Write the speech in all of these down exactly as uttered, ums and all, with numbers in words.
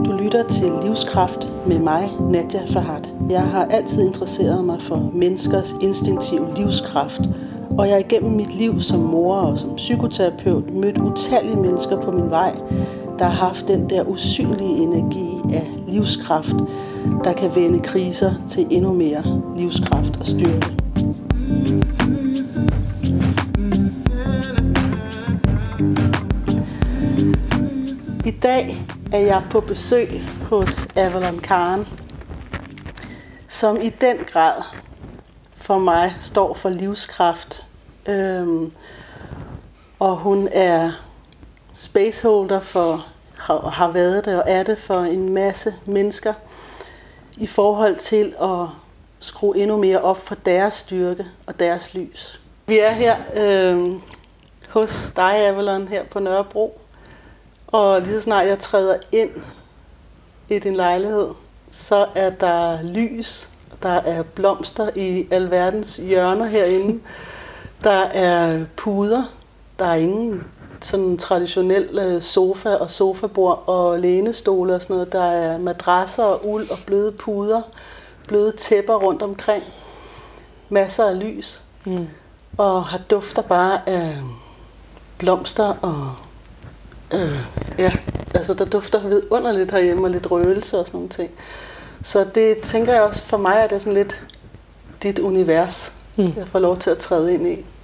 Du lytter til Livskraft med mig, Nadia Farhad. Jeg har altid interesseret mig for menneskers instinktive livskraft, og jeg har igennem mit liv som mor og som psykoterapeut mødt utallige mennesker på min vej, der har haft den der usynlige energi af livskraft, der kan vende kriser til endnu mere livskraft og styrke. I dag er jeg på besøg hos Avalon Karen, som i den grad for mig står for livskraft. Øhm, og hun er spaceholder for, har, har været det og er det for en masse mennesker i forhold til at skrue endnu mere op for deres styrke og deres lys. Vi er her øhm, hos dig, Avalon, her på Nørrebro. Og lige så snart jeg træder ind i din lejlighed, så er der lys, der er blomster i alverdens hjørner herinde. Der er puder, der er ingen sådan traditionel sofa og sofabord og lænestole og sådan noget. Der er madrasser og uld og bløde puder, bløde tæpper rundt omkring. Masser af lys. Mm. Og har dufter bare af blomster og Øh, ja, altså der dufter vidunderligt herhjemme og lidt røgelse og sådan nogle ting. Så det tænker jeg også, for mig er det sådan lidt dit univers, mm. jeg får lov til at træde ind i.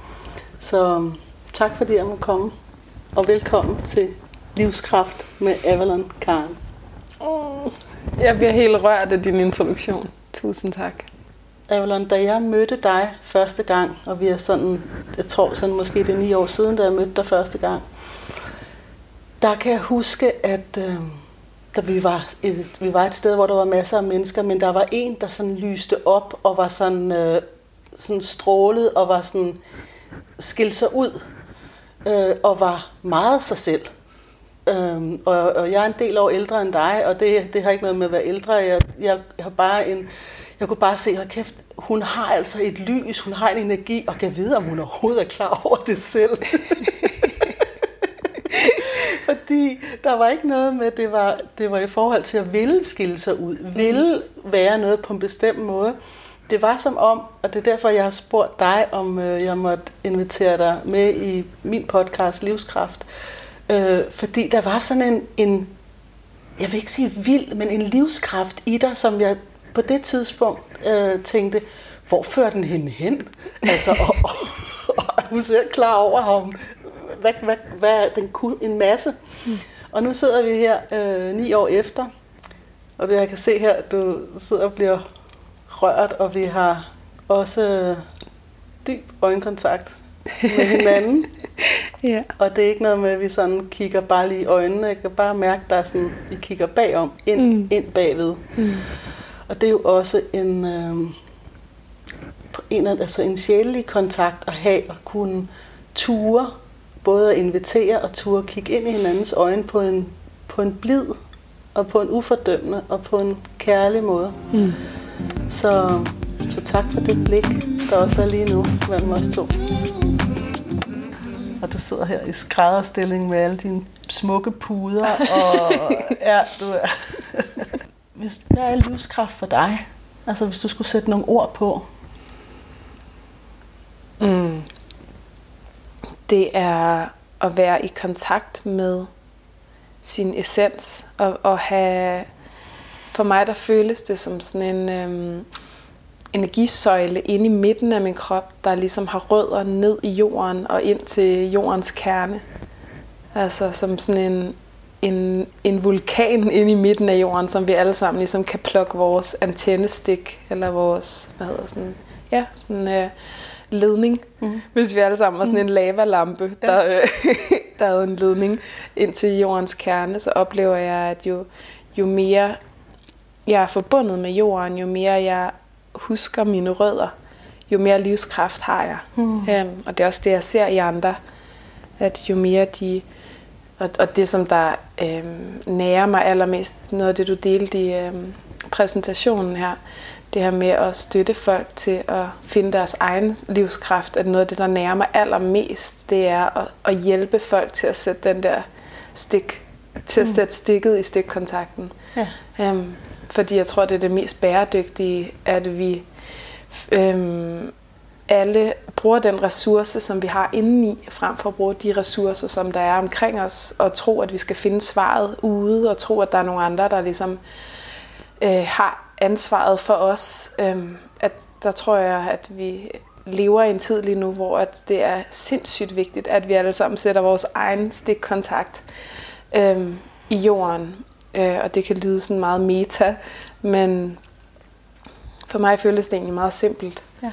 Så tak fordi jeg må komme, og velkommen til Livskraft med Avalon Karen. Oh, jeg bliver helt rørt af din introduktion. Tusind tak. Avalon, da jeg mødte dig første gang, og vi er sådan, jeg tror sådan måske det er ni år siden, da jeg mødte dig første gang, der kan jeg huske, at øh, da vi, var et, vi var et sted, hvor der var masser af mennesker, men der var en, der sådan lyste op og var sådan, øh, sådan strålet og var sådan skilt sig ud øh, og var meget sig selv. Øh, og, og jeg er en del år ældre end dig, og det, det har ikke noget med at være ældre. Jeg, jeg, jeg, har bare en, jeg kunne bare se, hold kæft, hun har altså et lys, hun har en energi, og kan vide, om hun overhovedet er klar over det selv. Fordi der var ikke noget med, det var, det var i forhold til at ville skille sig ud, ville være noget på en bestemt måde. Det var som om, og det er derfor, jeg har spurgt dig, om øh, jeg måtte invitere dig med i min podcast Livskraft. Øh, fordi der var sådan en, en, jeg vil ikke sige vild, men en livskraft i dig, som jeg på det tidspunkt øh, tænkte, hvor fører den hende hen? Altså, og, og, og hun er klar over ham. Hvad, hvad, hvad den kunne en masse. Mm. Og nu sidder vi her øh, ni år efter, og det jeg kan se her, at du sidder og bliver rørt, og vi har også øh, dyb øjenkontakt med hinanden. Ja. Og det er ikke noget med, at vi sådan kigger bare lige i øjnene. Jeg kan bare mærke, at der er sådan, vi kigger bagom, ind, mm. ind bagved. Mm. Og det er jo også en, øh, en, altså en sjælelig kontakt at have og kunne ture, både at invitere og turde kigge ind i hinandens øjne på en, på en blid og på en ufordømmende og på en kærlig måde. Mm. Så, så tak for det blik, der også er lige nu mellem os to. Og du sidder her i skrædderstilling med alle dine smukke puder. Og ja, du er. Hvis, hvad er livskraft for dig? Altså hvis du skulle sætte nogle ord på. Mm. Det er at være i kontakt med sin essens og, og have, for mig der føles det som sådan en øhm, energisøjle inde i midten af min krop, der ligesom har rødder ned i jorden og ind til jordens kerne. Altså som sådan en, en, en vulkan inde i midten af jorden, som vi alle sammen ligesom kan plukke vores antennestik eller vores, hvad hedder sådan, ja, sådan øh, ledning, mm. hvis vi alle sammen var sådan en lavalampe, ja. der, øh, der er en ledning ind til jordens kerne, så oplever jeg, at jo, jo mere jeg er forbundet med jorden, jo mere jeg husker mine rødder, jo mere livskraft har jeg. Mm. Um, og det er også det, jeg ser i andre, at jo mere de, og, og det som der øhm, nærer mig allermest, noget af det du delte i øhm, præsentationen her, det her med at støtte folk til at finde deres egen livskraft, at noget af det, der nærer mig allermest, det er at, at hjælpe folk til at sætte den der stik til at sætte stikket i stikkontakten. Ja. Øhm, fordi jeg tror, det er det mest bæredygtige, at vi øhm, alle bruger den ressource, som vi har indeni, frem for at bruge de ressourcer, som der er omkring os, og tro, at vi skal finde svaret ude, og tro, at der er nogle andre, der ligesom øh, har ansvaret for os. Øhm, at der tror jeg, at vi lever i en tid lige nu, hvor at det er sindssygt vigtigt, at vi alle sammen sætter vores egen stikkontakt øhm, i jorden. Øh, og det kan lyde sådan meget meta, men for mig føles det egentlig meget simpelt. Ja.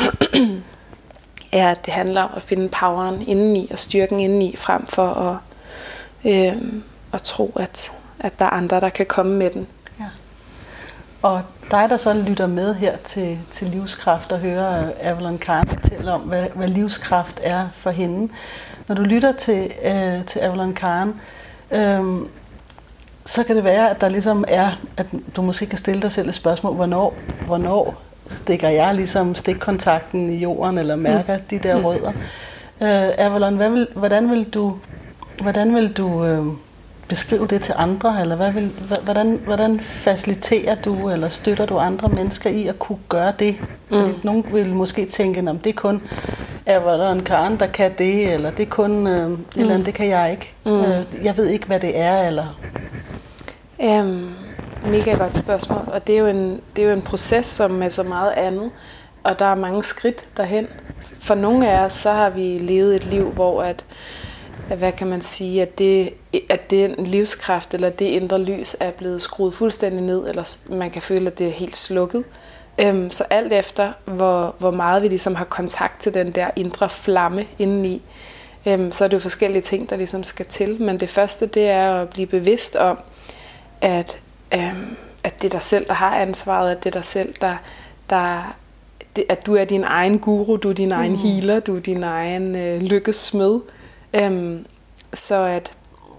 Ja, det handler om at finde poweren indeni og styrken indeni, frem for at, øh, at tro, at, at der er andre, der kan komme med den. Ja. Og dig, der så lytter med her til, til Livskraft og hører Avalon Khan fortælle om, hvad, hvad livskraft er for hende. Når du lytter til, øh, til Avalon Khan, øh, så kan det være, at der ligesom er, at du måske kan stille dig selv et spørgsmål, hvornår, hvornår stikker jeg ligesom stikkontakten i jorden, eller mærker mm. de der rødder. Øh, Avalon, hvad vil, hvordan vil du, hvordan vil du øh, beskrive det til andre, eller hvad vil, hvordan, hvordan faciliterer du, eller støtter du andre mennesker i at kunne gøre det? Fordi mm. nogen vil måske tænke, om det er kun Avalon Khan, der kan det, eller det er kun øh, mm. eller andet, det kan jeg ikke. Mm. Øh, jeg ved ikke, hvad det er, eller... Um, mega godt spørgsmål, og det er, jo en, det er jo en proces som med så meget andet, og der er mange skridt derhen. For nogle af os, så har vi levet et liv, hvor at, at hvad kan man sige, at det, at det livskraft eller det indre lys er blevet skruet fuldstændig ned, eller man kan føle, at det er helt slukket. Um, så alt efter, hvor, hvor meget vi ligesom har kontakt til den der indre flamme indeni, um, så er det jo forskellige ting, der ligesom skal til. Men det første, det er at blive bevidst om, at, øhm, at det er dig selv, der har ansvaret, at det er dig selv, der, der det, at du er din egen guru, du er din egen mm. healer, du er din egen øh, lykkesmed. Øhm, så at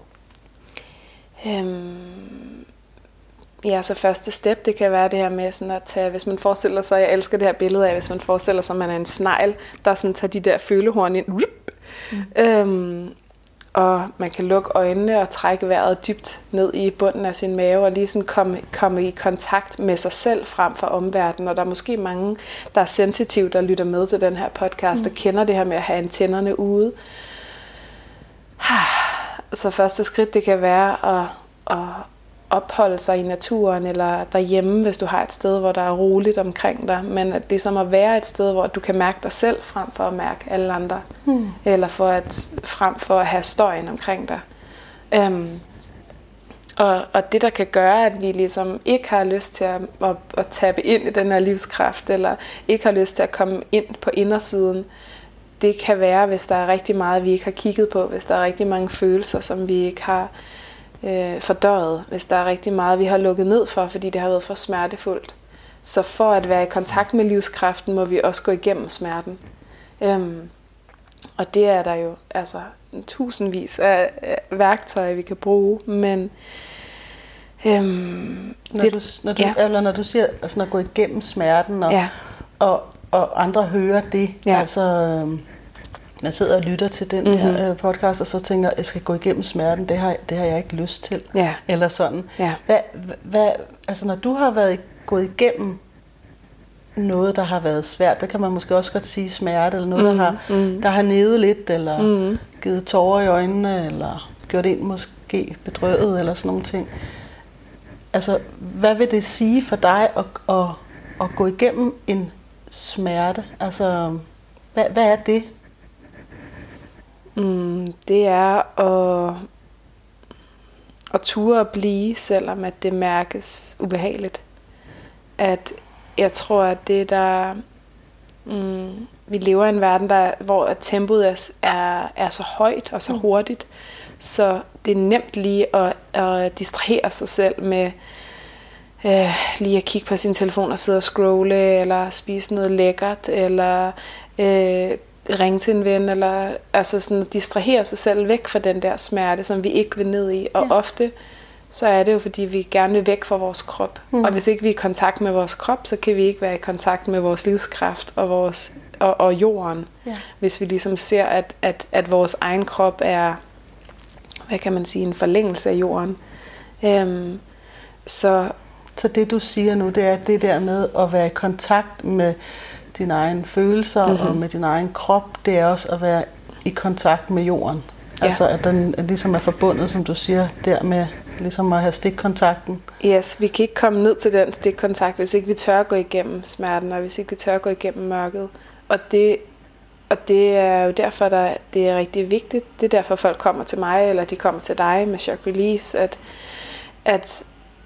øhm, ja, så første step, det kan være det her med sådan at tage, hvis man forestiller sig, jeg elsker det her billede af, hvis man forestiller sig, at man er en snegl, der sådan tager de der følehorn ind, mm. øhm, og man kan lukke øjnene og trække vejret dybt ned i bunden af sin mave og lige sådan komme, komme i kontakt med sig selv frem for omverdenen. Og der er måske mange, der er sensitive, der lytter med til den her podcast, mm. og kender det her med at have antennerne ude. Så første skridt, det kan være at, at opholde sig i naturen eller derhjemme, hvis du har et sted, hvor der er roligt omkring dig. Men at det er som at være et sted, hvor du kan mærke dig selv, frem for at mærke alle andre. Mm. Eller for at, frem for at have støjen omkring dig. Um, og, og det, der kan gøre, at vi ligesom ikke har lyst til at, at, at tappe ind i den her livskraft, eller ikke har lyst til at komme ind på indersiden, det kan være, hvis der er rigtig meget, vi ikke har kigget på, hvis der er rigtig mange følelser, som vi ikke har øh, fordøjet, hvis der er rigtig meget, vi har lukket ned for, fordi det har været for smertefuldt. Så for at være i kontakt med livskraften, må vi også gå igennem smerten. Øhm, og det er der jo altså tusindvis af værktøjer, vi kan bruge, men øhm, når, det, du, når, du, ja. eller når du siger altså, at gå igennem smerten, og, ja. og, og andre hører det, ja. altså øh, jeg sidder og lytter til den mm-hmm. her øh, podcast, og så tænker, at jeg skal gå igennem smerten, det har, det har jeg ikke lyst til, ja. eller sådan. Ja. Hvad, hvad, altså når du har været gået igennem noget, der har været svært, der kan man måske også godt sige smerte, eller noget, mm, der har, mm. der har nedet lidt, eller mm. givet tårer i øjnene, eller gjort en måske bedrøvet, eller sådan nogle ting. Altså, hvad vil det sige for dig at, at, at gå igennem en smerte? Altså, hvad, hvad er det? Mm, det er at, at ture at blive, selvom at det mærkes ubehageligt. At jeg tror, at det der mm, vi lever i en verden, der, hvor tempoet er, er, er så højt og så hurtigt, så det er nemt lige at, at distrahere sig selv med øh, lige at kigge på sin telefon og sidde og scrolle, eller spise noget lækkert, eller øh, ringe til en ven, eller altså sådan distrahere sig selv væk fra den der smerte, som vi ikke vil ned i. Og ja. ofte så er det jo, fordi vi gerne vil væk fra vores krop. Mm. Og hvis ikke vi er i kontakt med vores krop, så kan vi ikke være i kontakt med vores livskraft og, vores, og, og jorden. Ja. Hvis vi ligesom ser, at, at, at vores egen krop er hvad kan man sige, en forlængelse af jorden. Øhm, så, så det du siger nu, det er det der med at være i kontakt med dine egne følelser mm-hmm. og med din egen krop, det er også at være i kontakt med jorden. Ja. Altså at den ligesom er forbundet, som du siger, der med ligesom at have stikkontakten. Yes, vi kan ikke komme ned til den stikkontakt, hvis ikke vi tør gå igennem smerten, og hvis ikke vi tør gå igennem mørket. Og det, og det er jo derfor, der, det er rigtig vigtigt. Det er derfor, folk kommer til mig, eller de kommer til dig med shock release, at, at,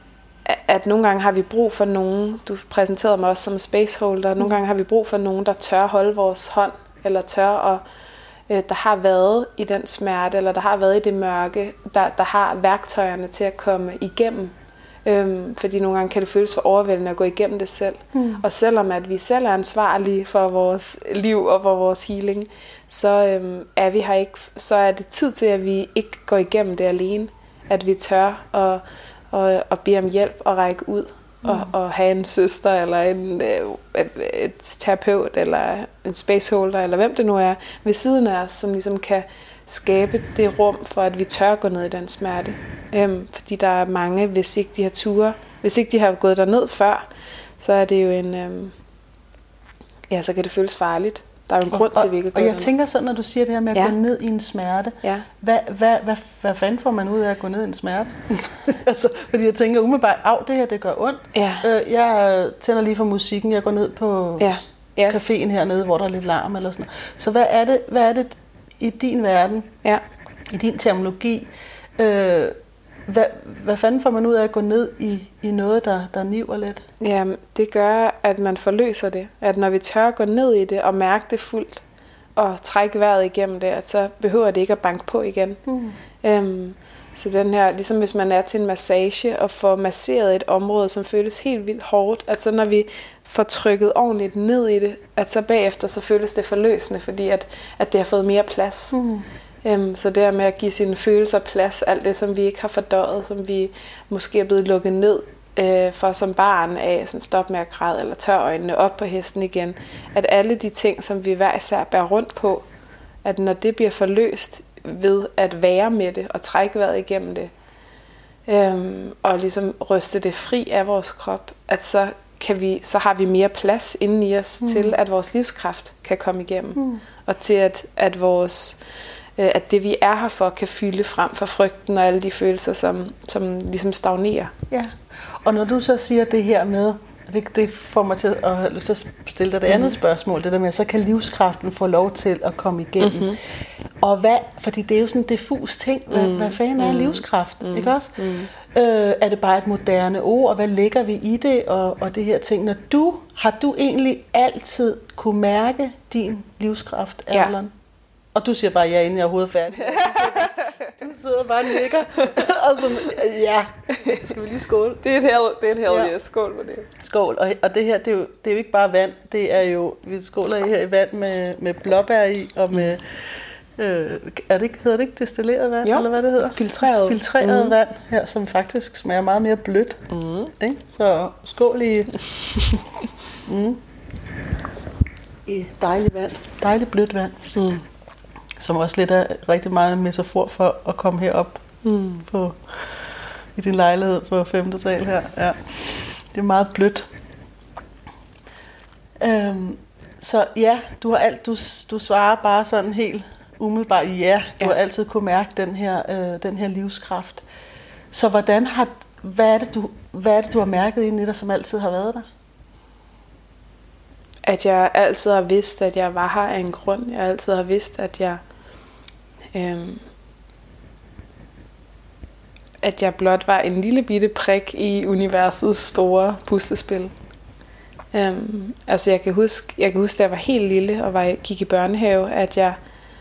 at nogle gange har vi brug for nogen, du præsenterede mig også som spaceholder, nogle gange har vi brug for nogen, der tør holde vores hånd, eller tør at der har været i den smerte, eller der har været i det mørke, der, der har værktøjerne til at komme igennem. Øhm, fordi nogle gange kan det føles for overvældende at gå igennem det selv. Mm. Og selvom at vi selv er ansvarlige for vores liv og for vores healing, så, øhm, er vi her ikke, så er det tid til, at vi ikke går igennem det alene. At vi tør at, at, at bede om hjælp og række ud. Mm. Og, og have en søster, eller en et, et terapeut, eller en spaceholder, eller hvem det nu er, ved siden af os, som ligesom kan skabe det rum for, at vi tør gå ned i den smerte. Øhm, fordi der er mange, hvis ikke de har ture, hvis ikke de har gået derned før, så er det jo en, øhm, ja, så kan det føles farligt. Der er jo en grund til, at vi ikke går Og jeg tænker sådan, når du siger det her med at ja. gå ned i en smerte, ja. hvad, hvad, hvad, hvad fanden får man ud af at gå ned i en smerte? altså, fordi jeg tænker umiddelbart, af det her, det gør ondt. Ja. Øh, jeg tænder lige for musikken, jeg går ned på ja. yes. caféen hernede, hvor der er lidt larm eller sådan noget. Så hvad er det, hvad er det i din verden, ja. i din terminologi, øh, hvad, hvad fanden får man ud af at gå ned i, i noget, der, der niver lidt? Jamen, det gør, at man forløser det. At når vi tør gå ned i det og mærke det fuldt, og trække vejret igennem det, så behøver det ikke at banke på igen. Mm. Øhm, så den her, ligesom hvis man er til en massage og får masseret et område, som føles helt vildt hårdt, at så når vi får trykket ordentligt ned i det, at så bagefter så føles det forløsende, fordi at, at det har fået mere plads. Mm. Um, så det med at give sine følelser plads, alt det som vi ikke har fordøjet, som vi måske er blevet lukket ned øh, for som barn af, sådan stop med at græde eller tør øjnene op på hesten igen, at alle de ting, som vi hver især bærer rundt på, at når det bliver forløst ved at være med det og trække vejret igennem det, øhm, og ligesom ryste det fri af vores krop, at så kan vi, så har vi mere plads inden i os mm. til, at vores livskraft kan komme igennem, mm. og til at, at vores at det vi er her for kan fylde frem for frygten og alle de følelser som, som ligesom stagnerer. Ja. Og når du så siger det her med, det, det får mig til at have lyst til at stille dig det mm-hmm. andet spørgsmål, det der med, så kan livskraften få lov til at komme igennem. Mm-hmm. Og hvad, fordi det er jo sådan en diffus ting, hvad, mm. hvad fanden er livskraft, mm. ikke også? Mm. Øh, er det bare et moderne ord, og hvad lægger vi i det, og, og det her ting. Når du, har du egentlig altid kunne mærke din livskraft, Avalon? Ja. Og du siger bare ja, inden jeg overhovedet er færdig. Du sidder bare og nikker. Og sådan, ja, skal vi lige skåle? Det er et hell, det er et hell, ja. Skål på det. Skål. Og, og det her, det er, jo, det er jo ikke bare vand. Det er jo, vi skåler her i vand med, med blåbær i, og med, øh, er det ikke, hedder det ikke destilleret vand? Jo, eller hvad det hedder? Filtreret. Filtreret mm. vand her, som faktisk smager meget mere blødt. Mm. Ikke? Så skål i... mm. I dejligt vand. Dejligt blødt vand. Mm. Som også lidt er rigtig meget en metafor for at komme herop mm. på, i din lejlighed på femte sal her. Ja. Det er meget blødt. Øhm, så ja, du har alt, du, du svarer bare sådan helt umiddelbart ja. Du ja. har altid kunne mærke den her, øh, den her livskraft. Så hvordan har, hvad er det du, hvad er det du har mærket inde i dig, som altid har været der? At jeg altid har vidst, at jeg var her af en grund. Jeg altid har vidst, at jeg øhm, at jeg blot var en lille bitte prik i universets store puslespil. Øhm, altså jeg kan huske, jeg kan huske, da jeg var helt lille og var, gik i børnehave, at jeg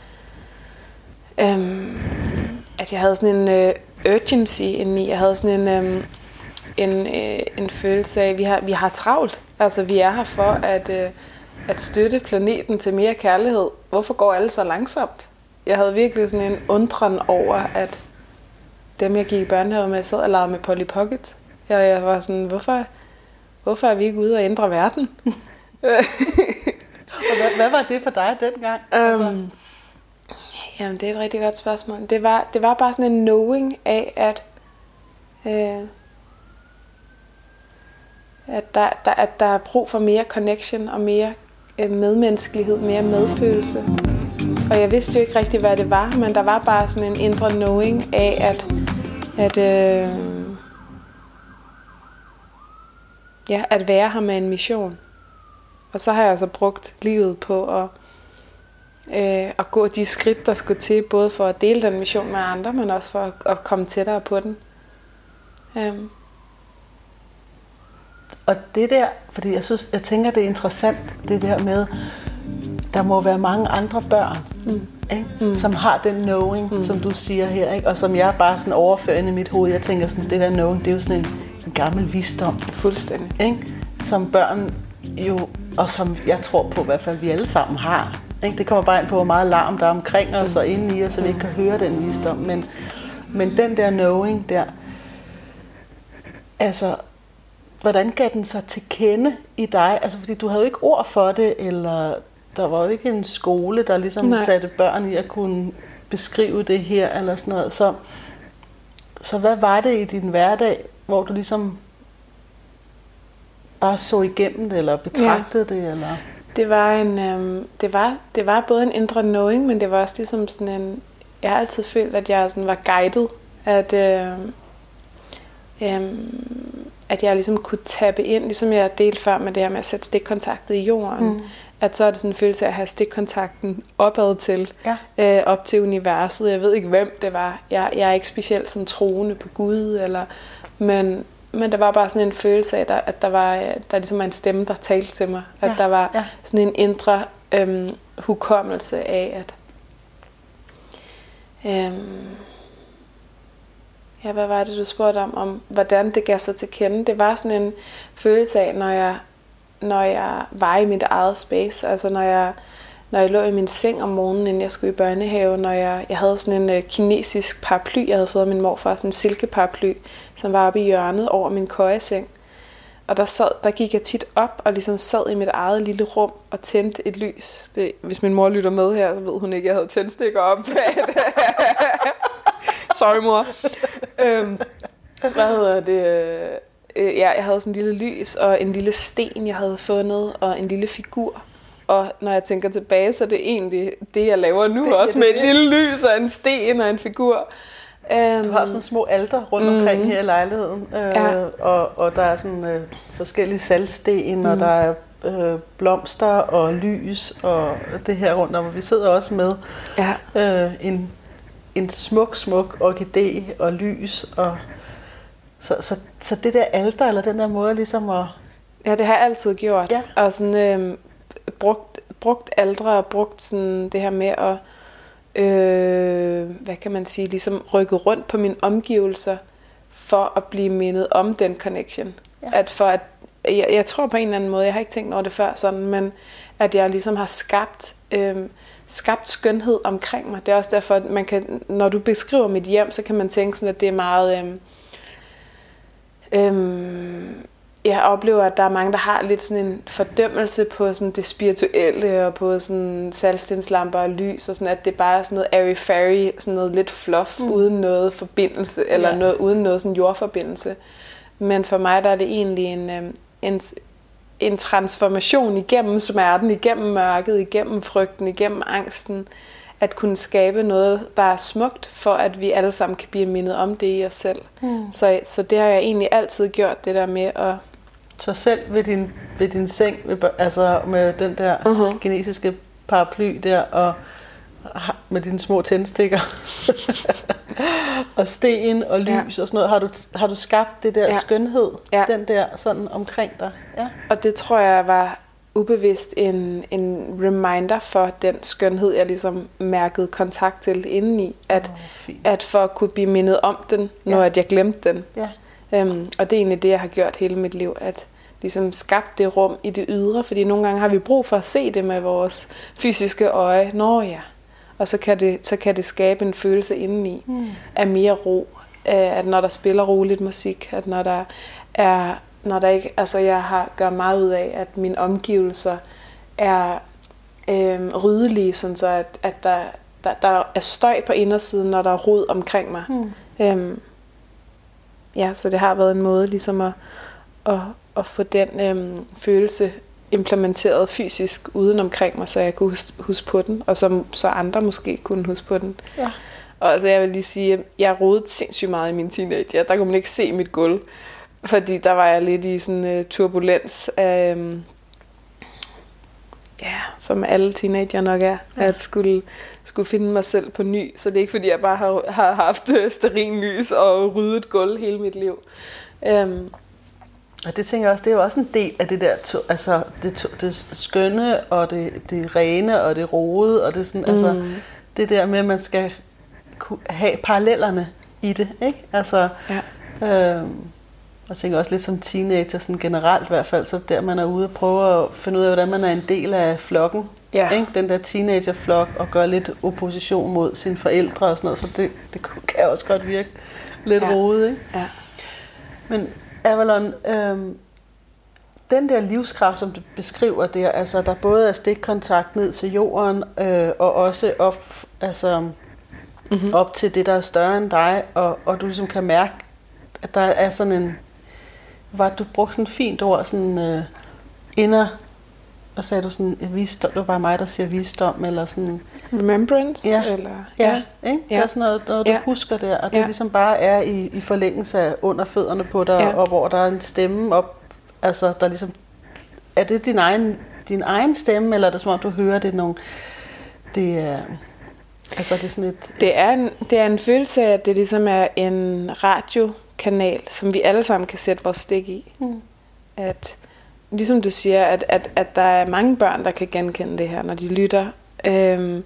øhm, at jeg havde sådan en øh, urgency indeni. Jeg havde sådan en øhm, en øh, en følelse af, at vi har vi har travlt. Altså vi er her for at øh, at støtte planeten til mere kærlighed. Hvorfor går alle så langsomt? Jeg havde virkelig sådan en undren over, at dem jeg gik i børnehave med, sad og legede med Polly Pocket. Jeg, jeg var sådan, hvorfor, hvorfor er vi ikke ude og ændre verden? Og hvad, hvad var det for dig dengang? Um, altså? Jamen, det er et rigtig godt spørgsmål. Det var, det var bare sådan en knowing af, at, øh, at, der, der, at der er brug for mere connection og mere øh, medmenneskelighed, mere medfølelse. Og jeg vidste jo ikke rigtig, hvad det var, men der var bare sådan en indre knowing af, at, at, øh, ja, at være her med en mission. Og så har jeg altså brugt livet på at, øh, at gå de skridt, der skulle til, både for at dele den mission med andre, men også for at, at komme tættere på den. Um. Og det der, fordi jeg synes, jeg tænker, det er interessant, det der med, der må være mange andre børn, mm. Ikke? Mm. som har den knowing, mm. som du siger her, ikke? Og som jeg bare sådan overfører ind i mit hoved. Jeg tænker sådan, det der knowing, det er jo sådan en, en gammel visdom. Fuldstændig. Ikke? Som børn jo, og som jeg tror på i hvert fald, vi alle sammen har. Ikke? Det kommer bare ind på, hvor meget larm der er omkring os mm. og inde i os, så vi ikke kan høre den visdom. Men, men den der knowing der, altså, hvordan gav den sig til kende i dig? Altså, fordi du havde jo ikke ord for det, eller der var jo ikke en skole, der ligesom Nej. satte børn i at kunne beskrive det her, eller sådan noget. Så, så hvad var det i din hverdag, hvor du ligesom bare så igennem det, eller betragtede ja. det, eller? Det var en, øhm, det var, det var både en indre knowing, men det var også ligesom sådan en, jeg har altid følt, at jeg sådan var guided, at, øh, øh, at jeg ligesom kunne tappe ind, ligesom jeg delte før med det her med at sætte stikkontaktet i jorden, mm. at så er det sådan en følelse af at have stikkontakten opad til, ja. øh, op til universet. Jeg ved ikke, hvem det var. Jeg, jeg er ikke specielt sådan troende på Gud, eller, men, men der var bare sådan en følelse af, at, at der var der ligesom en stemme, der talte til mig. At ja. der var ja. sådan en indre øhm, hukommelse af, at øhm, ja, hvad var det, du spurgte om, om hvordan det gav sig til kende? Det var sådan en følelse af, når jeg når jeg var i mit eget space, altså når jeg, når jeg lå i min seng om morgenen, inden jeg skulle i børnehave, når jeg, jeg havde sådan en uh, kinesisk paraply, jeg havde fået af min morfar, sådan en silkeparaply, som var oppe i hjørnet over min køjeseng. Og der, sad, der gik jeg tit op og ligesom sad i mit eget lille rum og tændte et lys. Det, hvis min mor lytter med her, så ved hun ikke, at jeg havde tændstikker op. Sorry, mor. øhm, hvad hedder det? Ja, jeg havde sådan en lille lys og en lille sten, jeg havde fundet, og en lille figur. Og når jeg tænker tilbage, så er det egentlig det, jeg laver nu, det, også med et lille lys og en sten og en figur. Du har sådan små alter rundt omkring mm. her i lejligheden, øh, ja. og, og der er sådan øh, forskellige saltsten, mm. og der er øh, blomster og lys og det her rundt om. Vi sidder også med ja. øh, en, en smuk, smuk orkidé og lys og Så, så, så det der alter, eller den der måde ligesom at... Ja, det har jeg altid gjort. Ja. Og sådan øh, brugt, brugt aldre og brugt sådan det her med at, øh, hvad kan man sige, ligesom rykke rundt på mine omgivelser, for at blive mindet om den connection. Ja. At for at, jeg, jeg tror på en eller anden måde, jeg har ikke tænkt over det før sådan, men at jeg ligesom har skabt... Øh, skabt skønhed omkring mig. Det er også derfor, at man kan, når du beskriver mit hjem, så kan man tænke sådan, at det er meget... Øh, Øhm, jeg oplever, at der er mange, der har lidt sådan en fordømmelse på sådan det spirituelle og på sådan saltstenslamper og lys og sådan, at det bare er sådan noget airy-fairy, sådan noget lidt fluff mm. uden noget forbindelse eller yeah. noget uden noget sådan jordforbindelse. Men for mig der er det egentlig en, en, en transformation igennem smerten, igennem mørket, igennem frygten, igennem angsten, at kunne skabe noget, der er smukt, for at vi alle sammen kan blive mindet om det i os selv. Mm. Så, så det har jeg egentlig altid gjort, det der med at... Så selv ved din, ved din seng, ved, altså med den der uh-huh. kinesiske paraply der, og med dine små tændstikker, og sten og lys ja. og sådan noget, har du, har du skabt det der ja. skønhed, ja. den der sådan omkring dig? Ja. Og det tror jeg var... ubevidst en, en reminder for den skønhed, jeg ligesom mærkede kontakt til indeni, at, oh, at for at kunne blive mindet om den, når ja. at jeg glemte den. Ja. Øhm, og det er egentlig det, jeg har gjort hele mit liv, at ligesom skabt det rum i det ydre, fordi nogle gange har vi brug for at se det med vores fysiske øje. Nå ja. Og så kan det, så kan det skabe en følelse indeni mm. af mere ro, at når der spiller roligt musik, at når der er Når der ikke, altså jeg har gør meget ud af, at mine omgivelser er øh, ryddelige, sådan så at, at der der, der er støj på indersiden, når der er rod omkring mig. Mm. Øhm, ja, så det har været en måde ligesom at, at, at få den øhm, følelse implementeret fysisk uden omkring mig, så jeg kunne huske, huske på den, og så, så andre måske kunne huske på den. Ja. Og altså, jeg vil lige sige, at jeg rodede sindssygt meget i min teenager. Der kunne man ikke se mit gulv, fordi der var jeg lidt i sådan uh, turbulens af, um, ja, som alle teenager nok er, ja. At skulle, skulle finde mig selv på ny. Så det er ikke fordi, jeg bare har, har haft stearinlys og ryddet gulv hele mit liv. Um, Og det tænker jeg også, det er jo også en del af det der, to, altså det, to, det skønne, og det, det rene, og det rode, og det sådan, mm. altså det der med, at man skal kunne have parallellerne i det, ikke? Altså, ja. øhm, jeg tænker også lidt som teenager, sådan generelt i hvert fald, så der man er ude og prøve at finde ud af, hvordan man er en del af flokken, ja. Ikke? Den der teenagerflok, og gøre lidt opposition mod sine forældre og sådan noget, så det, det kan også godt virke lidt ja. Rodet, ikke? Ja. Men Avalon, øhm, den der livskraft, som du beskriver der, altså der både er stikkontakt ned til jorden, øh, og også op, altså, mm-hmm. op til det, der er større end dig, og, og du ligesom kan mærke, at der er sådan en, var du brugte sådan et fint ord, sådan øh, inder, hvad sagde du, sådan en visdom, det var bare mig, der siger visdom, eller sådan remembrance, ja, eller ja, ja. Ikke? Ja. Det er sådan noget, noget du ja. Husker der, og det ja. Ligesom bare er i, i forlængelse af under fødderne på dig, ja. Og hvor der er en stemme op, altså der ligesom, er det din egen, din egen stemme, eller er det som om du hører det nogle, det er, altså det er sådan et, det er en, det er en følelse af, at det ligesom er en radiokanal, som vi alle sammen kan sætte vores stik i, mm. at ligesom du siger, at, at, at der er mange børn, der kan genkende det her, når de lytter. Øhm,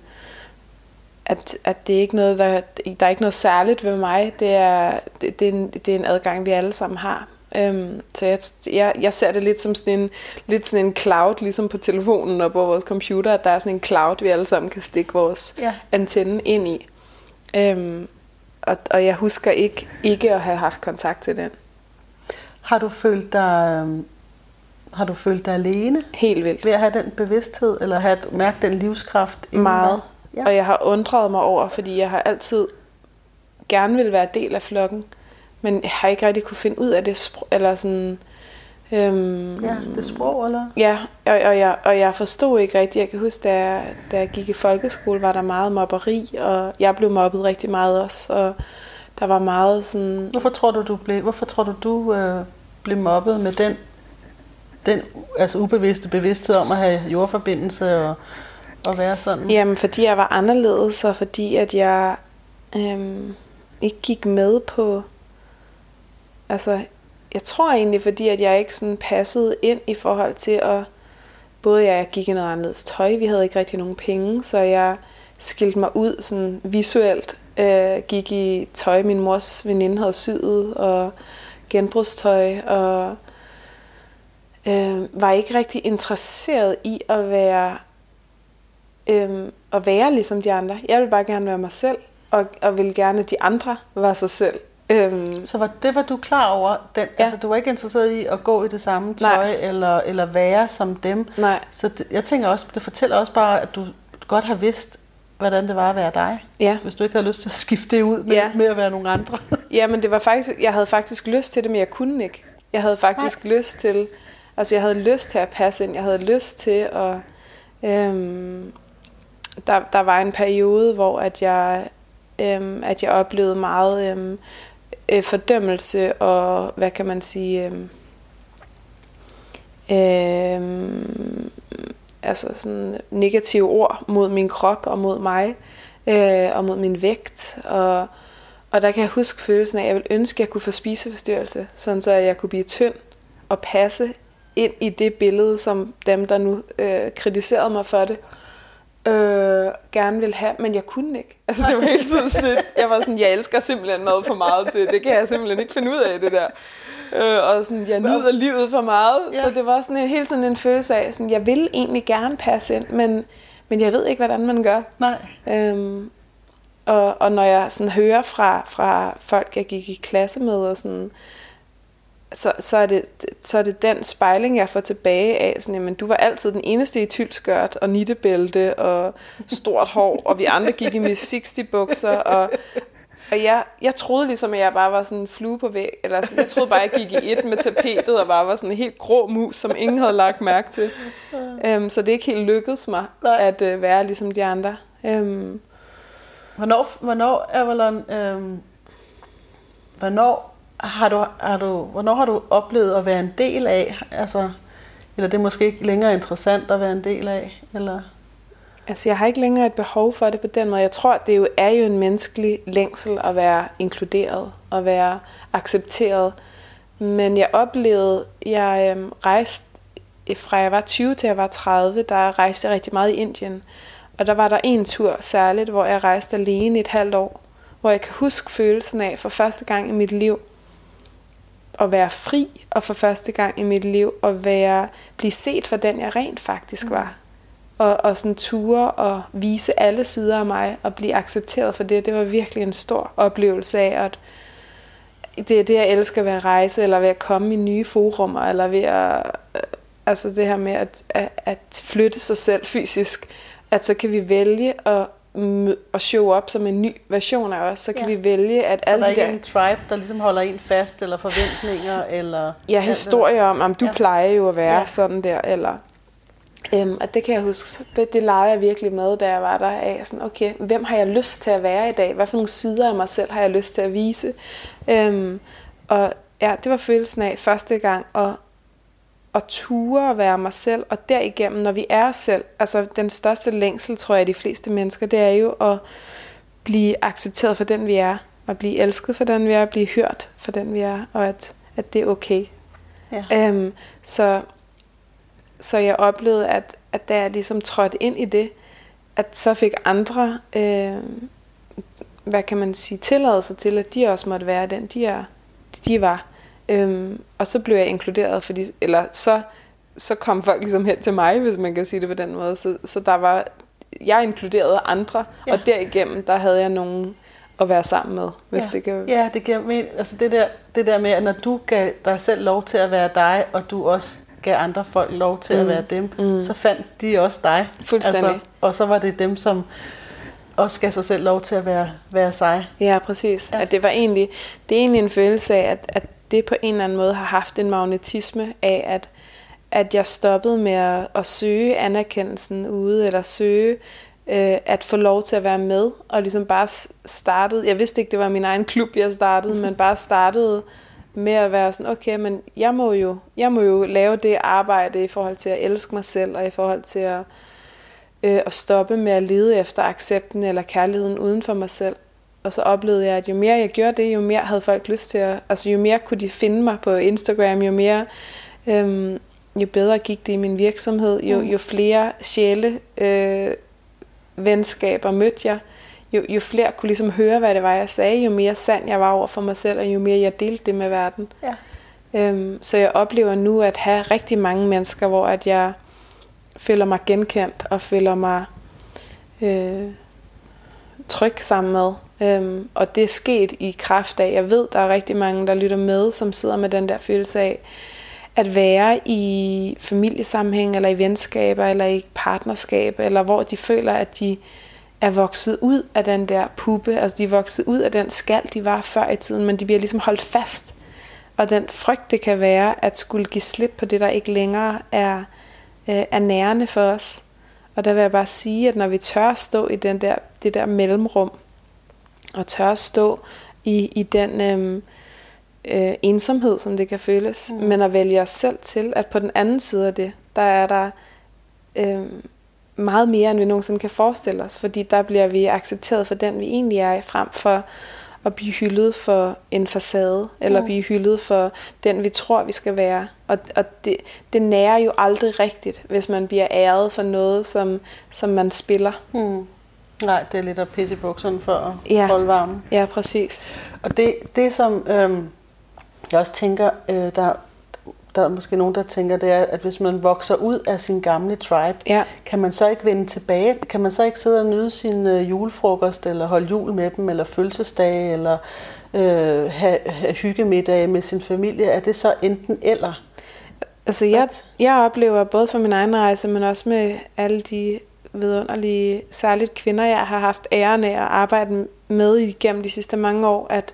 at, at det er ikke noget, der, der er ikke noget særligt ved mig. Det er, det, det er, en, det er en adgang, vi alle sammen har. Øhm, så jeg, jeg, jeg ser det lidt som sådan en, lidt sådan en cloud, ligesom på telefonen og på vores computer, at der er sådan en cloud, vi alle sammen kan stikke vores ja. Antenne ind i. Øhm, og, og jeg husker ikke, ikke at have haft kontakt til den. Har du følt dig... Har du følt dig alene? Helt vildt. Ved at have den bevidsthed, eller have mærket den livskraft? Meget. Ja. Og jeg har undret mig over, fordi jeg har altid gerne vil være del af flokken, men jeg har ikke rigtig kunne finde ud af det sprog, eller sådan... Øhm, ja, det sprog, eller? Ja, og, og, jeg, og jeg forstod ikke rigtigt. Jeg kan huske, da jeg, da jeg gik i folkeskole, var der meget mobberi, og jeg blev mobbet rigtig meget også, og der var meget sådan... Hvorfor tror du, du blev, hvorfor tror du, du øh, blev mobbet med den den altså ubevidste bevidsthed om at have jordforbindelse og, og være sådan? Jamen, fordi jeg var anderledes, og fordi at jeg øhm, ikke gik med på... Altså, jeg tror egentlig, fordi at jeg ikke sådan passede ind i forhold til at... Både jeg gik i noget anderledes tøj, vi havde ikke rigtig nogen penge, så jeg skilte mig ud sådan visuelt. Øh, gik i tøj, min mors veninde havde syet, og genbrugstøj, og... Øh, var ikke rigtig interesseret i at være øh, at være ligesom de andre. Jeg ville bare gerne være mig selv, og, og ville gerne, at de andre var sig selv. Øh, så var, det var du klar over? Den, ja. Altså, du var ikke interesseret i at gå i det samme tøj, eller, eller være som dem? Nej. Så det, jeg tænker også, det fortæller også bare, at du godt har vidst, hvordan det var at være dig. Ja. Hvis du ikke havde lyst til at skifte det ud med, ja. Med at være nogle andre. Ja, men det var faktisk, jeg havde faktisk lyst til det, men jeg kunne ikke. Jeg havde faktisk Nej. lyst til... Altså, jeg havde lyst til at passe ind. Jeg havde lyst til at... Øhm, der, der var en periode, hvor at jeg, øhm, at jeg oplevede meget øhm, øh, fordømmelse og, hvad kan man sige... Øhm, øhm, altså sådan negative ord mod min krop og mod mig. Øh, og mod min vægt. Og, og der kan jeg huske følelsen af, at jeg ville ønske, at jeg kunne få spiseforstyrrelse. Sådan så jeg kunne blive tynd og passe ind i det billede, som dem, der nu øh, kritiserede mig for det, øh, gerne ville have, men jeg kunne ikke. Altså, det var hele tiden sådan, jeg var sådan, jeg elsker simpelthen mad for meget til, det kan jeg simpelthen ikke finde ud af, det der. Øh, og sådan, jeg nyder livet for meget, ja. Så det var sådan en, hele tiden en følelse af, sådan, jeg vil egentlig gerne passe ind, men, men jeg ved ikke, hvordan man gør. Nej. Øhm, og, og når jeg sådan hører fra, fra folk, jeg gik i klasse med, og sådan, så, så, er det, så er det den spejling, jeg får tilbage af, sådan, jamen, du var altid den eneste i tylskørt og nittebælte og stort hår, og vi andre gik i Miss Sixty bukser, og, og jeg, jeg troede ligesom, at jeg bare var sådan en flue på væg, eller sådan, jeg troede bare, at jeg gik i et med tapetet, og bare var sådan en helt grå mus, som ingen havde lagt mærke til. Um, så det er ikke helt lykkedes mig, Nej. at uh, være ligesom de andre. Um, hvornår, hvornår, Avalon, øhm, hvornår har du, har du, hvornår har du oplevet at være en del af, altså, eller det er måske ikke længere interessant at være en del af, eller? Altså, jeg har ikke længere et behov for det på den måde. Jeg tror, at det jo er jo en menneskelig længsel at være inkluderet og være accepteret. Men jeg oplevede, jeg øhm, rejste fra jeg var tyve til jeg var tredive, der rejste jeg rigtig meget i Indien. Og der var der en tur særligt, hvor jeg rejste alene et halvt år, hvor jeg kan huske følelsen af for første gang i mit liv at være fri, og for første gang i mit liv at være, blive set for den, jeg rent faktisk var. Og, og sådan ture og vise alle sider af mig og blive accepteret for det. Det var virkelig en stor oplevelse af, at det er det, jeg elsker ved at rejse, eller ved at komme i nye forummer, eller ved at, altså det her med at, at, at flytte sig selv fysisk, at så kan vi vælge at, at show up som en ny version af os, så kan ja. vi vælge, at så alle der de der... en tribe, der ligesom holder en fast, eller forventninger, eller... Ja, historier om, om du ja. plejer jo at være ja. sådan der, eller... Øhm, og det kan jeg huske, det, det legede jeg virkelig med, da jeg var der af, sådan, okay, hvem har jeg lyst til at være i dag? Hvad for nogle sider af mig selv har jeg lyst til at vise? Øhm, og ja, det var følelsen af første gang, at, at ture at være mig selv, og derigennem, når vi er os selv, altså den største længsel, tror jeg, af de fleste mennesker, det er jo at blive accepteret for den, vi er, og blive elsket for den, vi er, og blive hørt for den, vi er, og at, at det er okay. Ja. Øhm, så... Så jeg oplevede, at, at da jeg ligesom trådte ind i det, at så fik andre, øh, hvad kan man sige, tilladelse til, at de også måtte være den, de, er, de var. Øhm, og så blev jeg inkluderet, fordi, eller så, så kom folk ligesom hen til mig, hvis man kan sige det på den måde. Så, så der var, jeg inkluderede andre, ja. og derigennem, der havde jeg nogen at være sammen med, hvis ja. det kan... Ja, det giver men, altså det der, det der med, at når du gav dig selv lov til at være dig, og du også gav andre folk lov til mm. at være dem, mm. så fandt de også dig. Fuldstændig. Altså, og så var det dem, som også gav sig selv lov til at være, være sig. Ja, præcis. Ja. At det var egentlig, det er egentlig en følelse af, at, at det på en eller anden måde har haft en magnetisme af, at, at jeg stoppede med at, at søge anerkendelsen ude, eller søge øh, at få lov til at være med, og ligesom bare startede, jeg vidste ikke, det var min egen klub, jeg startede, men bare startede med at være sådan, okay, men jeg må jo, jeg må jo lave det arbejde i forhold til at elske mig selv, og i forhold til at, øh, at stoppe med at lede efter accepten eller kærligheden uden for mig selv. Og så oplevede jeg, at jo mere jeg gjorde det, jo mere havde folk lyst til at, altså jo mere kunne de finde mig på Instagram, jo mere, øh, jo bedre gik det i min virksomhed, jo, jo flere sjæle, øh, venskaber mødte jeg, Jo, jo flere kunne ligesom høre, hvad det var, jeg sagde, jo mere sand jeg var over for mig selv, og jo mere jeg delte det med verden. Ja. Øhm, så jeg oplever nu at have rigtig mange mennesker, hvor at jeg føler mig genkendt, og føler mig øh, tryg sammen med. Øhm, og det er sket i kraft af, jeg ved, der er rigtig mange, der lytter med, som sidder med den der følelse af, at være i familiesammenhæng, eller i venskaber, eller i partnerskab, eller hvor de føler, at de er vokset ud af den der puppe, altså de er vokset ud af den skal, de var før i tiden, men de bliver ligesom holdt fast. Og den frygt, det kan være, at skulle give slip på det, der ikke længere er, øh, er nærende for os. Og der vil jeg bare sige, at når vi tør at stå i den der, det der mellemrum, og tør at stå i, i den øh, øh, ensomhed, som det kan føles, mm. men at vælge os selv til, at på den anden side af det, der er der øh, meget mere, end vi nogensinde kan forestille os, fordi der bliver vi accepteret for den, vi egentlig er, frem for at blive hyldet for en facade, eller mm. blive hyldet for den, vi tror, vi skal være. Og, og det, det nærer jo aldrig rigtigt, hvis man bliver æret for noget, som, som man spiller. Mm. Nej, det er lidt at pisse i bukserne for at ja. holde varmen. Ja, præcis. Og det, det som øhm, jeg også tænker, øh, der Der er måske nogen, der tænker, det er, at hvis man vokser ud af sin gamle tribe, ja. kan man så ikke vende tilbage? Kan man så ikke sidde og nyde sin øh, julefrokost, eller holde jul med dem, eller fødselsdage, eller øh, have, have hyggemiddag med sin familie? Er det så enten eller? Altså jeg, jeg oplever både for min egen rejse, men også med alle de vidunderlige, særligt kvinder, jeg har haft æren af at arbejde med igennem de sidste mange år, at,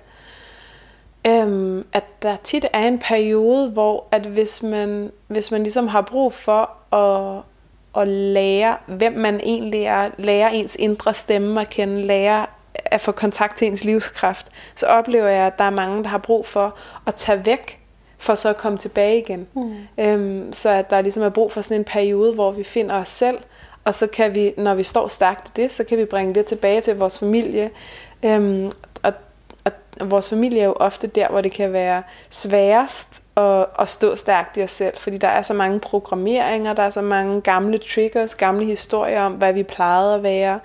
øhm, at der tit er en periode, hvor at hvis man, hvis man ligesom har brug for at, at lære, hvem man egentlig er, lære ens indre stemme at kende, lære at få kontakt til ens livskraft, så oplever jeg, at der er mange, der har brug for at tage væk, for så at komme tilbage igen. Mm. Øhm, så at der ligesom er brug for sådan en periode, hvor vi finder os selv, og så kan vi, når vi står stærkt i det, så kan vi bringe det tilbage til vores familie. Øhm, og, og vores familie er jo ofte der, hvor det kan være sværest at, at stå stærkt i os selv, fordi der er så mange programmeringer, der er så mange gamle triggers, gamle historier om, hvad vi plejede at være.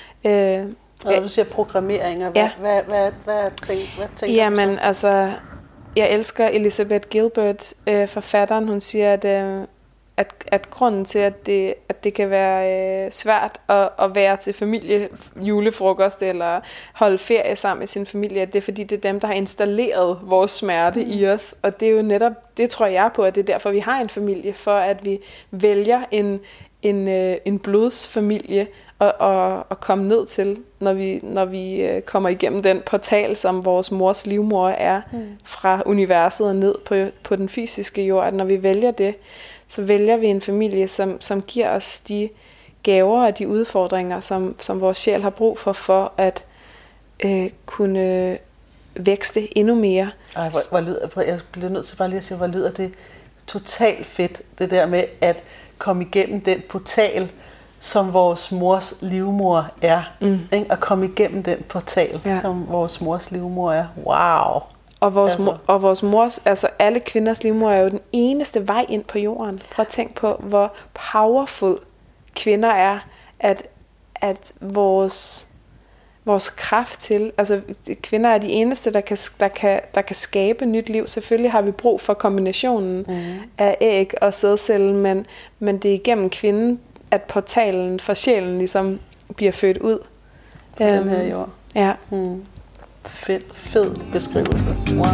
Øh, og når du siger programmeringer, hvad, ja. hvad, hvad, hvad, hvad, tænker, hvad tænker Jamen, du så? altså, jeg elsker Elizabeth Gilbert, øh, forfatteren. Hun siger, at, øh, at, at grunden til, at det, at det kan være øh, svært at, at være til familie, julefrokost eller holde ferie sammen med sin familie, at det er fordi, det er dem, der har installeret vores smerte mm. i os. Og det er jo netop, det tror jeg på, at det er derfor, vi har en familie, for at vi vælger en, en, øh, en blodsfamilie, Og, og, og komme ned til, når vi, når vi øh, kommer igennem den portal, som vores mors livmor er, mm. fra universet og ned på, på den fysiske jord. At når vi vælger det, så vælger vi en familie, som, som giver os de gaver og de udfordringer, som, som vores sjæl har brug for, for at øh, kunne vækste endnu mere. Ej, hvor, hvor lyder, jeg bliver nødt til bare lige at sige, hvor lyder det totalt fedt, det der med at komme igennem den portal, som vores mors livmor er. Mm. Ikke? At komme igennem den portal, ja. som vores mors livmor er. Wow! Og vores, altså. mor, og vores mors, altså alle kvinders livmor er jo den eneste vej ind på jorden. Prøv at tænke på, hvor powerful kvinder er, at, at vores, vores kraft til, altså kvinder er de eneste, der kan, der, kan, der kan skabe nyt liv. Selvfølgelig har vi brug for kombinationen mm. af æg og sædcelle, men, men det er igennem kvinden, at portalen for sjælen ligesom bliver født ud. På den her jord. Ja. Mm. Fed, fed beskrivelse. Wow.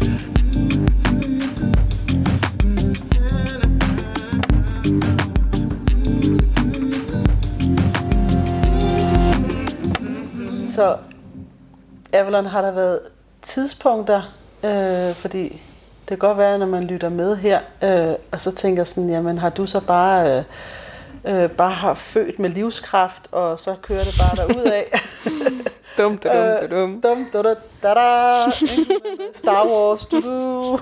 Så Avalon, har der været tidspunkter, øh, fordi det kan godt være, når man lytter med her, øh, og så tænker sådan, jamen har du så bare... Øh, Øh, bare har født med livskraft, og så kører det bare derudad. dum, dum, dum, dum. Dum, da, da, da, da. Star Wars, du, du.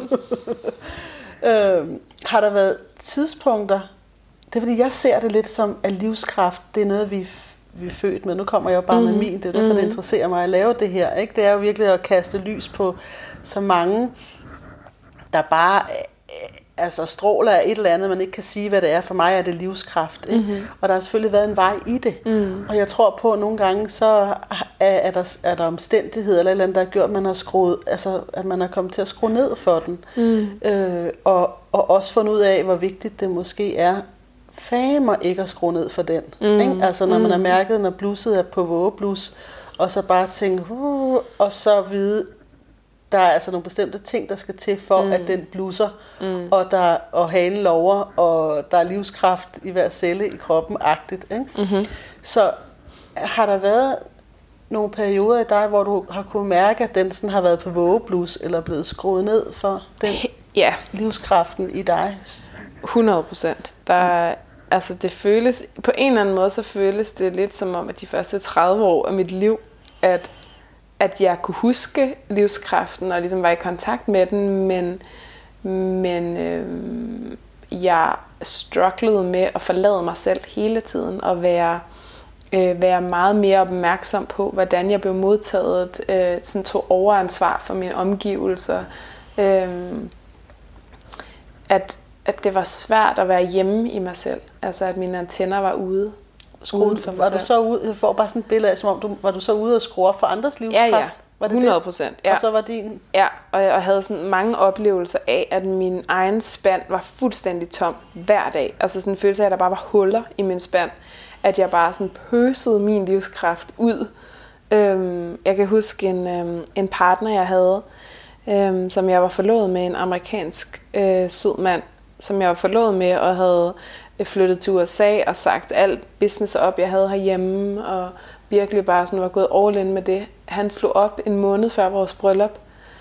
øh, har der været tidspunkter, det er fordi, jeg ser det lidt som, at livskraft, det er noget, vi, vi er født med. Nu kommer jeg jo bare mm. med min, det er derfor, mm. det interesserer mig at lave det her. Ikke? Det er jo virkelig at kaste lys på så mange, der bare... altså stråler af et eller andet, man ikke kan sige, hvad det er. For mig er det livskraft. Ikke? Mm-hmm. Og der har selvfølgelig været en vej i det. Mm. Og jeg tror på, at nogle gange, så er, er, der, er der omstændigheder, eller et eller andet, der har gjort, at man har skruet, altså, at man er kommet til at skrue ned for den. Mm. Øh, og, og også fundet ud af, hvor vigtigt det måske er, fandme ikke at skrue ned for den. Mm. Ikke? Altså når mm. man har mærket, når blusset er på vågeblus, og så bare tænke, uh, og så vide, der er altså nogle bestemte ting, der skal til for, mm. at den blusser, mm. og, der, og hanen lover, og der er livskraft i hver celle i kroppen-agtigt. Ikke? Mm-hmm. Så har der været nogle perioder i dig, hvor du har kunnet mærke, at den sådan har været på vågeblus, eller blevet skruet ned for den ja. livskraften i dig? hundrede procent. Der, altså det føles, på en eller anden måde, så føles det lidt som om, at de første tredive år af mit liv, at at jeg kunne huske livskraften og ligesom var i kontakt med den, men, men øh, jeg strugglede med at forlade mig selv hele tiden og være, øh, være meget mere opmærksom på, hvordan jeg blev modtaget, øh, sådan tog overansvar for mine omgivelser. Øh, at, at det var svært at være hjemme i mig selv, altså at mine antenner var ude. Skruet, var du så ude, jeg får bare sådan et billede af, som om du, var du så ude og skrue op for andres livskraft? Ja, ja. Var det hundrede procent. Ja. Og så var din? Ja, og jeg havde sådan mange oplevelser af, at min egen spand var fuldstændig tom hver dag. Altså sådan en følelse af, at der bare var huller i min spand. At jeg bare sådan pøsede min livskraft ud Øhm, jeg kan huske en, øhm, en partner, jeg havde, øhm, som jeg var forlovet med, en amerikansk øh, sød mand, som jeg var forlovet med og havde flyttet til U S A og sagt alt business op, jeg havde herhjemme, og virkelig bare sådan var gået all in med det. Han slog op en måned før vores bryllup.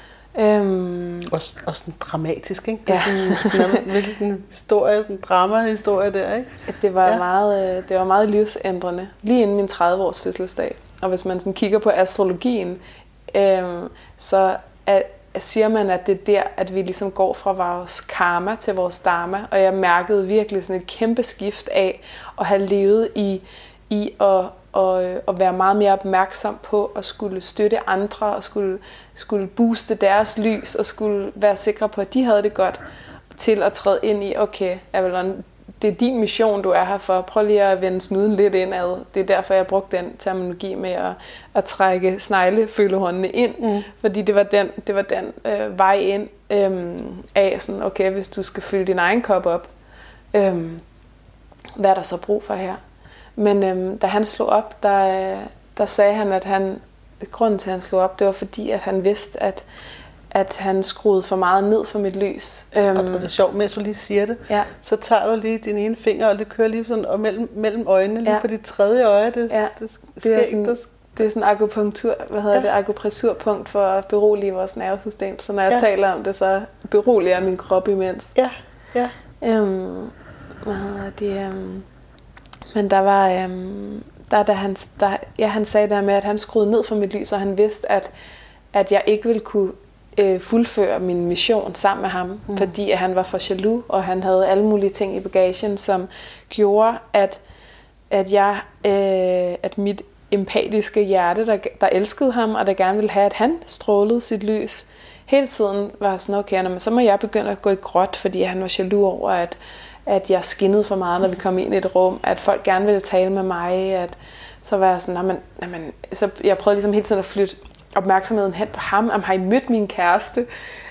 Øhm, og, og sådan dramatisk, ikke? Det er ja. sådan, sådan, sådan virkelig sådan en historie, sådan en drama-historie der, ikke? Det var, ja. meget, det var meget livsændrende, lige inden min tredive års fødselsdag. Og hvis man sådan kigger på astrologien, øhm, så er, siger man, at det er der, at vi ligesom går fra vores karma til vores dharma. Og jeg mærkede virkelig sådan et kæmpe skift af at have levet i, i at, og, og være meget mere opmærksom på at skulle støtte andre og skulle, skulle booste deres lys og skulle være sikre på, at de havde det godt, til at træde ind i, okay, Avalon, det er din mission, du er her for. Prøv lige at vende snuden lidt indad. Det er derfor, jeg brugte den terminologi med at, at trække sneglefølehornene ind, mm. fordi det var den, det var den øh, vej ind øh, af, sådan, okay, hvis du skal fylde din egen kop op, øh, hvad er der så brug for her? Men øhm, da han slog op, der, der sagde han, at han, grunden til, at han slog op, det var fordi, at han vidste, at, at han skruede for meget ned for mit lys. Øhm, og det er sjovt, mens du lige siger det, ja. så tager du lige din ene finger, og det kører lige sådan og mellem, mellem øjnene, lige ja. på dit tredje øje. Det, ja. det, det, det, er sådan, sådan, det er sådan akupunktur, hvad hedder ja. det, akupressurpunkt for at berolige vores nervesystem. Så når jeg ja. taler om det, så beroliger min krop imens. Ja, ja. Øhm, hvad hedder det... Øhm, Men der var, øhm, der, da han, der, ja, han sagde der med, at han skruede ned for mit lys, og han vidste, at, at jeg ikke ville kunne øh, fuldføre min mission sammen med ham, mm. fordi at han var for jaloux, og han havde alle mulige ting i bagagen, som gjorde, at, at, jeg, øh, at mit empatiske hjerte, der, der elskede ham, og der gerne ville have, at han strålede sit lys, hele tiden var sådan, okay, men så må jeg begynde at gå i gråt, fordi han var jaloux over, at at jeg skinnede for meget, når vi kom ind i et rum, at folk gerne ville tale med mig, at så var jeg sådan, jamen, jamen, så jeg prøvede ligesom hele tiden at flytte opmærksomheden hen på ham, om har I mødt min kæreste?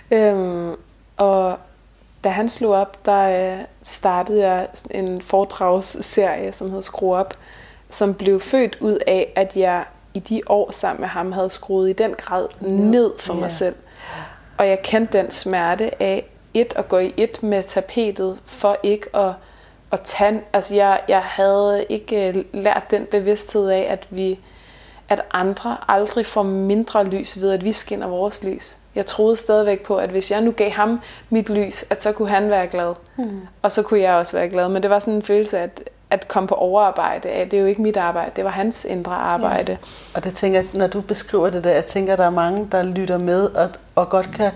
Øhm, og da han slog op, der øh, startede jeg en foredragsserie, som hed Skru op, som blev født ud af, at jeg i de år sammen med ham havde skruet i den grad ned for mig yeah. selv. Og jeg kendte den smerte af, et at gå i et med tapetet, for ikke at, at tage... Altså jeg, jeg havde ikke lært den bevidsthed af, at vi, at andre aldrig får mindre lys ved, at vi skinner vores lys. Jeg troede stadigvæk på, at hvis jeg nu gav ham mit lys, at så kunne han være glad. Mm. Og så kunne jeg også være glad. Men det var sådan en følelse af, at, at komme på overarbejde af, det er jo ikke mit arbejde, det var hans indre arbejde. Ja. Og det tænker når du beskriver det der, jeg tænker, der er mange, der lytter med, og, og godt kan...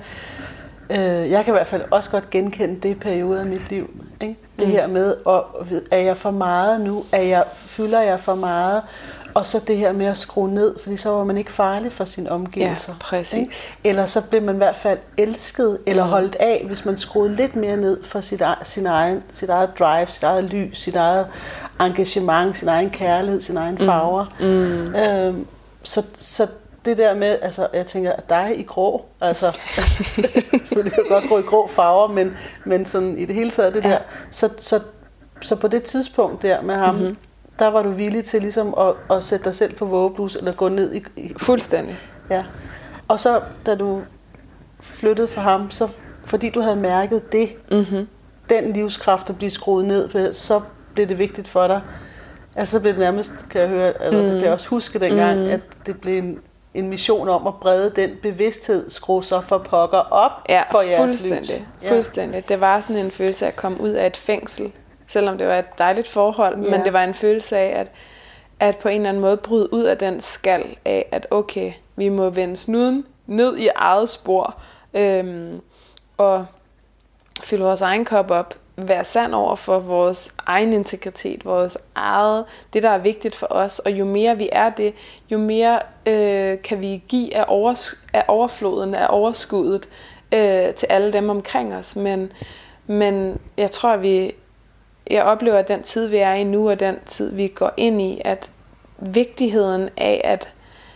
Øh, jeg kan i hvert fald også godt genkende det periode af mit liv. Ikke? Det mm. her med, og, er jeg for meget nu? Er jeg, fylder jeg for meget? Og så det her med at skrue ned, fordi så var man ikke farlig for sine omgivelser. Ja, præcis. Ikke? Eller så blev man i hvert fald elsket, eller mm. holdt af, hvis man skruede lidt mere ned for sit, sin egen, sit eget drive, sit eget lys, sit eget engagement, sin egen kærlighed, sin egen farver. Mm. Mm. Øhm, så, så det der med, altså jeg tænker, dig i grå, altså selvfølgelig kan godt gå i grå farver, men, men sådan i det hele taget det ja. der, så, så, så på det tidspunkt der med ham, mm-hmm. der var du villig til ligesom at, at sætte dig selv på vågeblus, eller gå ned i... i Fuldstændig. Ja. Og så da du flyttede fra ham, så fordi du havde mærket det, mm-hmm. den livskraft at blive skruet ned, så blev det vigtigt for dig. Altså så blev det nærmest, kan jeg høre, altså mm. det kan jeg også huske dengang, mm. at det blev en en mission om at brede den bevidsthed, skrue så for pokker op ja, for jeres fuldstændig, lys. Ja, fuldstændig. Det var sådan en følelse af at komme ud af et fængsel, selvom det var et dejligt forhold, ja. men det var en følelse af, at, at på en eller anden måde bryde ud af den skal af, at okay, vi må vende snuden ned i eget spor, øhm, og fylde vores egen kop op, være sand over for vores egen integritet, vores eget, det der er vigtigt for os, og jo mere vi er det, jo mere øh, kan vi give af, overs- af overfloden, af overskuddet øh, til alle dem omkring os. Men, men jeg tror, at vi, jeg oplever, at den tid, vi er i nu, og den tid, vi går ind i, at vigtigheden af, at,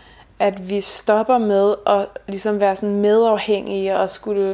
at vi stopper med at ligesom være sådan medafhængige og skulle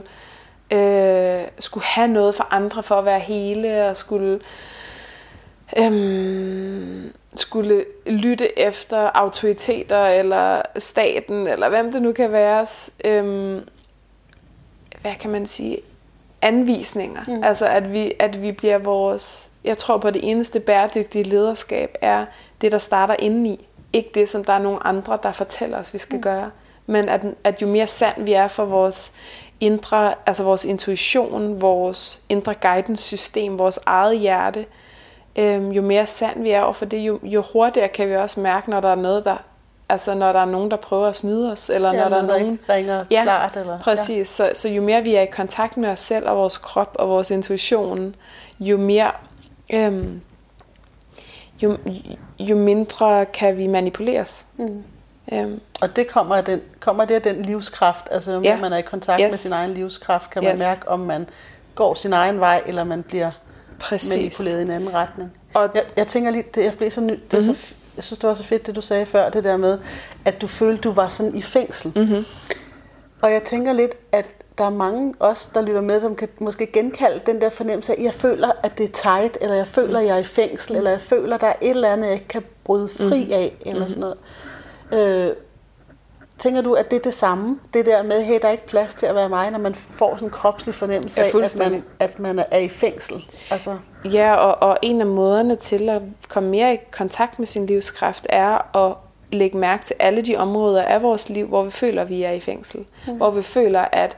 Øh, skulle have noget for andre for at være hele, og skulle øhm, skulle lytte efter autoriteter, eller staten, eller hvem det nu kan være, øhm, hvad kan man sige, anvisninger. Mm. Altså at vi, at vi bliver vores, jeg tror på, det eneste bæredygtige lederskab er det, der starter indeni. Ikke det, som der er nogen andre, der fortæller os, vi skal mm. gøre. Men at, at jo mere sand vi er for vores indre, altså vores intuition, vores indre guidance system, vores eget hjerte, øhm, jo mere sand vi er over for det, jo, jo hurtigere kan vi også mærke, når der er noget, der, altså når der er nogen, der prøver at snyde os, eller ja, når der når er nogen, ikke ringer ja, klart. Eller, præcis. Ja. Så, så jo mere vi er i kontakt med os selv, og vores krop, og vores intuition, jo mere, øhm, jo, jo mindre kan vi manipuleres. Mm. Um. Og det kommer af den, kommer det af den livskraft, altså når yeah. man er i kontakt yes. med sin egen livskraft, kan man yes. mærke, om man går sin egen vej, eller man bliver Præcis. manipuleret i en anden retning. Og jeg, jeg tænker lige, det, jeg blev så ny, det mm-hmm. så, jeg synes det var så fedt, det du sagde før, det der med, at du følte, du var sådan i fængsel. Mm-hmm. Og jeg tænker lidt, at der er mange os, der lytter med, som kan måske genkalde den der fornemmelse af, jeg føler, at det er tight, eller jeg føler, at jeg er i fængsel, mm. eller jeg føler, at der er et eller andet, jeg ikke kan bryde fri mm. af, eller mm. sådan noget. Øh, tænker du, at det er det samme? Det der med, hey, der er ikke plads til at være mig, når man får sådan en kropslig fornemmelse af, at man, at man er i fængsel? Altså. Ja, og, og en af måderne til at komme mere i kontakt med sin livskraft, er at lægge mærke til alle de områder af vores liv, hvor vi føler, at vi er i fængsel. Mm. Hvor vi føler, at,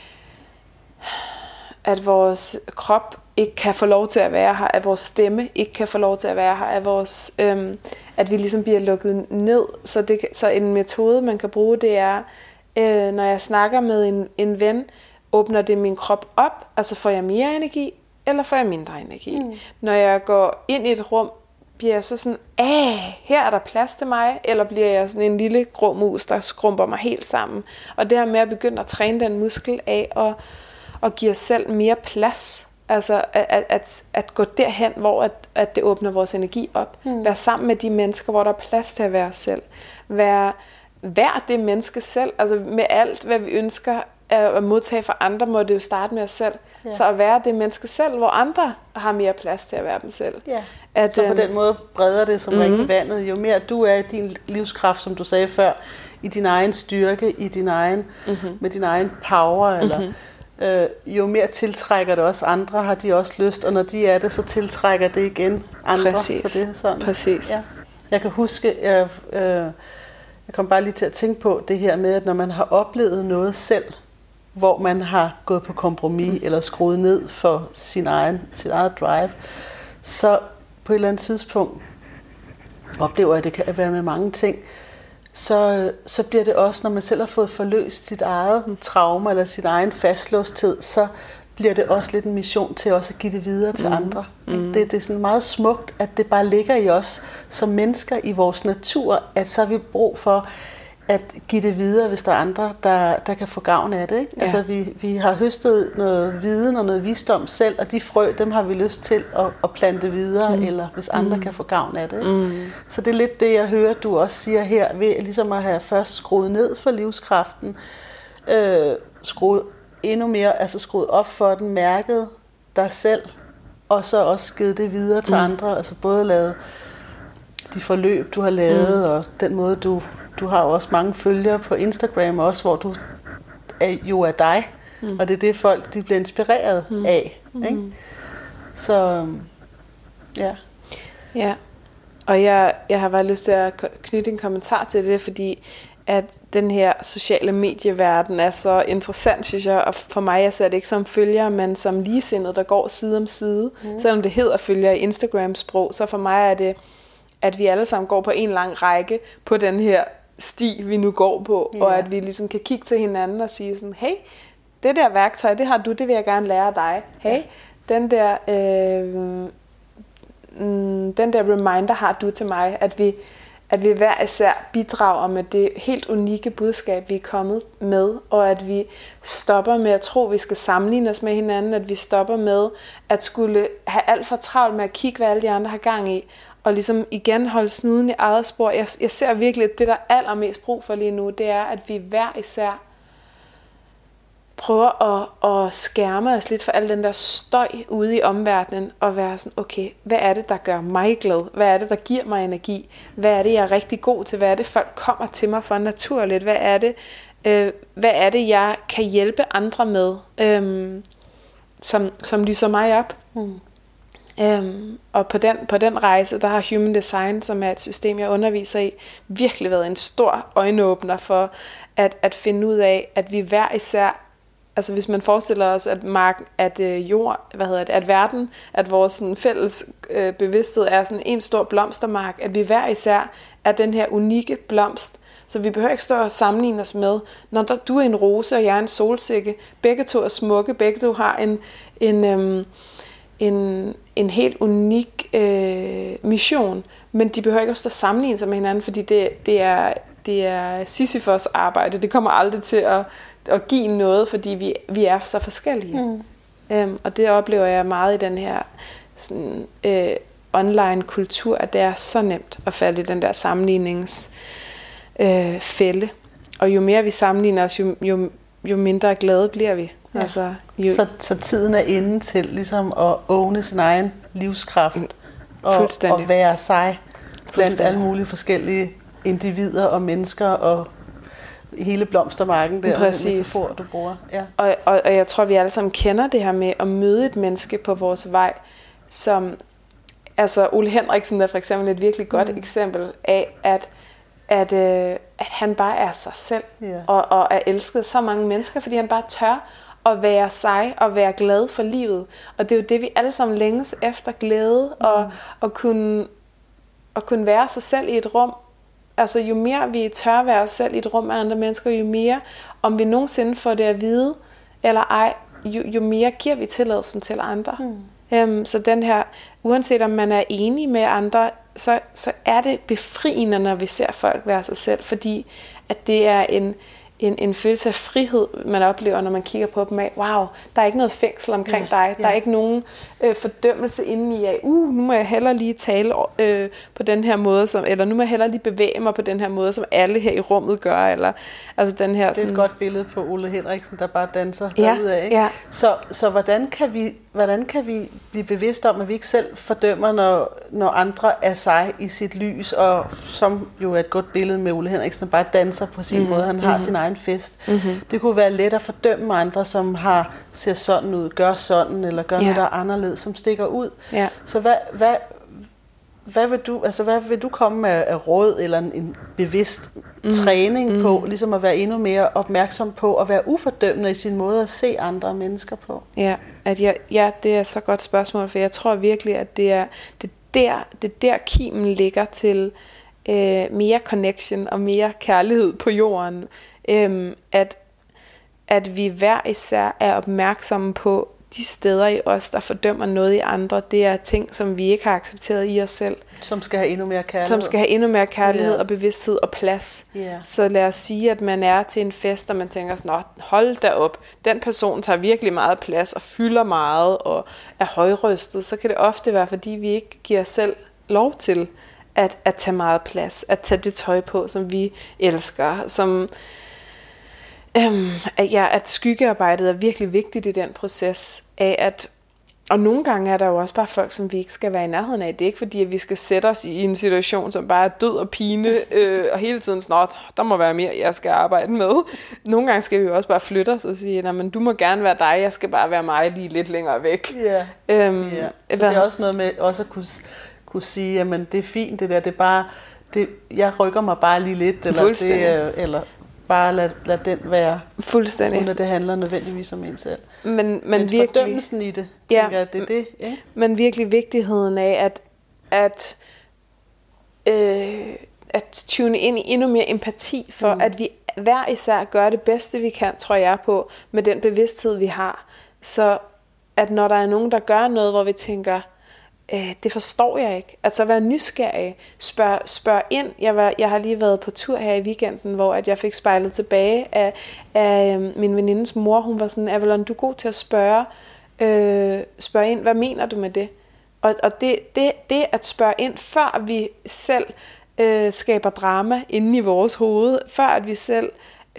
at vores krop ikke kan få lov til at være her, at vores stemme ikke kan få lov til at være her, at, vores, øhm, at vi ligesom bliver lukket ned. Så, det, så en metode, man kan bruge, det er, øh, når jeg snakker med en, en ven, åbner det min krop op, altså får jeg mere energi, eller får jeg mindre energi. Mm. Når jeg går ind i et rum, bliver jeg så sådan, æh, her er der plads til mig, eller bliver jeg sådan en lille grå mus, der skrumper mig helt sammen. Og det her med at begynde at træne den muskel af, og, og give os selv mere plads. Altså at, at, at gå derhen, hvor at, at det åbner vores energi op. Mm. Være sammen med de mennesker, hvor der er plads til at være os selv. Være, vær det menneske selv. Altså med alt, hvad vi ønsker at modtage fra andre, må det jo starte med os selv. Ja. Så at være det menneske selv, hvor andre har mere plads til at være dem selv. Ja. At, så på den måde breder det som mm-hmm. ring i vandet. Jo mere du er i din livskraft, som du sagde før, i din egen styrke, i din egen, mm-hmm. med din egen power, eller... Mm-hmm. Øh, jo mere tiltrækker det også andre, har de også lyst, og når de er det, så tiltrækker det igen andre. Præcis. Så det er sådan. Præcis. Ja. Jeg kan huske, jeg, øh, jeg kom bare lige til at tænke på det her med, at når man har oplevet noget selv, hvor man har gået på kompromis, mm. eller skruet ned for sin egen, sit eget drive, så på et eller andet tidspunkt oplever jeg, at det kan være med mange ting, Så, så bliver det også, når man selv har fået forløst sit eget trauma eller sin egen fastlåsthed, så bliver det også lidt en mission til også at give det videre til mm. andre. Mm. Det, det er sådan meget smukt, at det bare ligger i os som mennesker i vores natur, at så har vi brug for at give det videre, hvis der er andre, der, der kan få gavn af det. Ikke? Ja. Altså vi, vi har høstet noget viden og noget visdom selv, og de frø, dem har vi lyst til at, at plante videre, mm. eller hvis andre mm. kan få gavn af det. Ikke? Mm. Så det er lidt det, jeg hører, du også siger her, ved ligesom at have først skruet ned for livskraften, øh, skruet endnu mere, altså skruet op for den, mærket dig selv, og så også givet det videre til mm. andre, altså både lavet de forløb, du har lavet, mm. og den måde, du Du har jo også mange følgere på Instagram også, hvor du er, jo er dig, mm. og det er det folk, de bliver inspireret mm. af. Ikke? Mm. Så ja. Ja, og jeg, jeg har bare lyst til at knytte en kommentar til det, fordi at den her sociale medieverden er så interessant, synes jeg, og for mig, jeg ser det ikke som følger, men som ligesindede, der går side om side. Mm. Selvom det hedder følger i Instagram-sprog, så for mig er det, at vi alle sammen går på en lang række på den her sti, vi nu går på, yeah. og at vi ligesom kan kigge til hinanden og sige sådan, hey, det der værktøj, det har du, det vil jeg gerne lære af dig. Hey, yeah. den der øh, mm, den der reminder har du til mig, at vi, at vi hver især bidrager med det helt unikke budskab, vi er kommet med, og at vi stopper med at tro, at vi skal sammenligne os med hinanden, at vi stopper med at skulle have alt for travlt med at kigge, hvad alle de andre har gang i, og ligesom igen holde snuden i eget spor. Jeg, jeg ser virkelig, at det, der er allermest brug for lige nu, det er, at vi hver især prøver at, at skærme os lidt for al den der støj ude i omverdenen, og være sådan, okay, hvad er det, der gør mig glad? Hvad er det, der giver mig energi? Hvad er det, jeg er rigtig god til? Hvad er det, folk kommer til mig for naturligt? Hvad er det, øh, hvad er det jeg kan hjælpe andre med, øh, som, som lyser mig op? Mm. Øhm, og på den, på den rejse, der har Human Design, som er et system, jeg underviser i, virkelig været en stor øjenåbner for at, at finde ud af, at vi hver især, altså hvis man forestiller os, at, mark, at øh, jord, hvad hedder det, at verden, at vores sådan, fælles øh, bevidsthed er sådan en stor blomstermark, at vi hver især er den her unikke blomst, så vi behøver ikke stå og sammenligne os med, når der, du er en rose, og jeg er en solsikke, begge to er smukke, begge to har en, en øhm, En, en helt unik øh, mission, men de behøver ikke at stå sammenligne sig med hinanden, fordi det, det er, det er Sisyfos arbejde. Det kommer aldrig til at, at give noget, fordi vi, vi er så forskellige. Mm. Øhm, og det oplever jeg meget i den her sådan, øh, online kultur, at det er så nemt at falde i den der sammenligningsfælde. Øh, fælde. Og jo mere vi sammenligner os, jo, jo, jo mindre glade bliver vi. Ja. Altså, jo... så, så tiden er inde til ligesom at åbne sin egen livskraft og, og være sig blandt alle mulige forskellige individer og mennesker og hele blomstermarken der, præcis. Den metafor, du bruger. Ja. Og, og, og jeg tror, vi alle sammen kender det her med at møde et menneske på vores vej, som, altså Ole Henriksen er for eksempel et virkelig godt mm. eksempel af, at At, øh, at han bare er sig selv, yeah. og, og er elsket af så mange mennesker, fordi han bare tør at være sig og være glad for livet. Og det er jo det, vi alle sammen længes efter, glæde mm. og, og kunne, at kunne være sig selv i et rum. Altså jo mere vi tør være os selv i et rum med andre mennesker, jo mere, om vi nogensinde får det at vide, eller ej, jo, jo mere giver vi tilladelsen til andre. Mm. Um, så den her, uanset om man er enig med andre, så, så er det befriende, når vi ser folk være sig selv, fordi at det er en, en, en følelse af frihed, man oplever, når man kigger på dem af, wow, der er ikke noget fængsel omkring ja, dig, der ja. er ikke nogen øh, fordømmelse inde i, at uh, nu må jeg hellere lige tale øh, på den her måde, som, eller nu må jeg hellere lige bevæge mig på den her måde, som alle her i rummet gør, eller altså den her. Det er sådan, et godt billede på Ole Henriksen, der bare danser ja, derudad, ikke? Ja. Så, så hvordan kan vi hvordan kan vi blive bevidste om, at vi ikke selv fordømmer, når, når andre er sig i sit lys, og som jo er et godt billede med Ole Henriksen, der bare danser på sin mm-hmm. måde, han har mm-hmm. sin egen fest. Mm-hmm. Det kunne være let at fordømme andre, som har ser sådan ud, gør sådan, eller gør yeah. noget, der er anderledes, som stikker ud. Yeah. Så hvad, hvad, hvad, vil du, altså hvad vil du komme med af råd, eller en, en bevidst mm. træning på, mm. ligesom at være endnu mere opmærksom på, at være ufordømmende i sin måde at se andre mennesker på? Ja, at jeg, ja, det er så godt spørgsmål, for jeg tror virkelig, at det er det der, det der kimen ligger til øh, mere connection og mere kærlighed på jorden. Øhm, at, at vi hver især er opmærksomme på de steder i os, der fordømmer noget i andre. Det er ting, som vi ikke har accepteret i os selv. Som skal have endnu mere kærlighed. Som skal have endnu mere kærlighed yeah. og bevidsthed og plads. Yeah. Så lad os sige, at man er til en fest, og man tænker sådan, hold da op, den person tager virkelig meget plads og fylder meget og er højrøstet. Så kan det ofte være, fordi vi ikke giver os selv lov til at, at tage meget plads. At tage det tøj på, som vi elsker. Som, øhm, at, ja, at skyggearbejdet er virkelig vigtigt i den proces af at. Og nogle gange er der jo også bare folk, som vi ikke skal være i nærheden af. Det er ikke fordi, at vi skal sætte os i en situation, som bare er død og pine, øh, og hele tiden snart, der må være mere, jeg skal arbejde med. Nogle gange skal vi jo også bare flytte os og sige, men du må gerne være dig, jeg skal bare være mig lige lidt længere væk. Ja, øhm, ja. Så det er også noget med også at kunne, kunne sige, jamen det er fint det der, det er bare, det, jeg rykker mig bare lige lidt, eller, det, eller bare lad, lad den være, fuldstændig, uden at det handler nødvendigvis om en selv. Men, men, men virkelig, fordømmelsen i det, tænker ja, jeg, det er det. Ja? Men virkelig vigtigheden af at, at, øh, at tune ind i endnu mere empati, for mm. at vi hver især gør det bedste vi kan, tror jeg på, med den bevidsthed vi har. Så at når der er nogen, der gør noget, hvor vi tænker, Øh, det forstår jeg ikke. Altså være nysgerrig. Spørg, spørg ind. Jeg, var, jeg har lige været på tur her i weekenden, hvor at jeg fik spejlet tilbage af, af min venindes mor. Hun var sådan, Avalon, du er god til at spørge, øh, spørge ind. Hvad mener du med det? Og, og det, det, det at spørge ind, før vi selv øh, skaber drama inde i vores hoved, før at vi selv øh,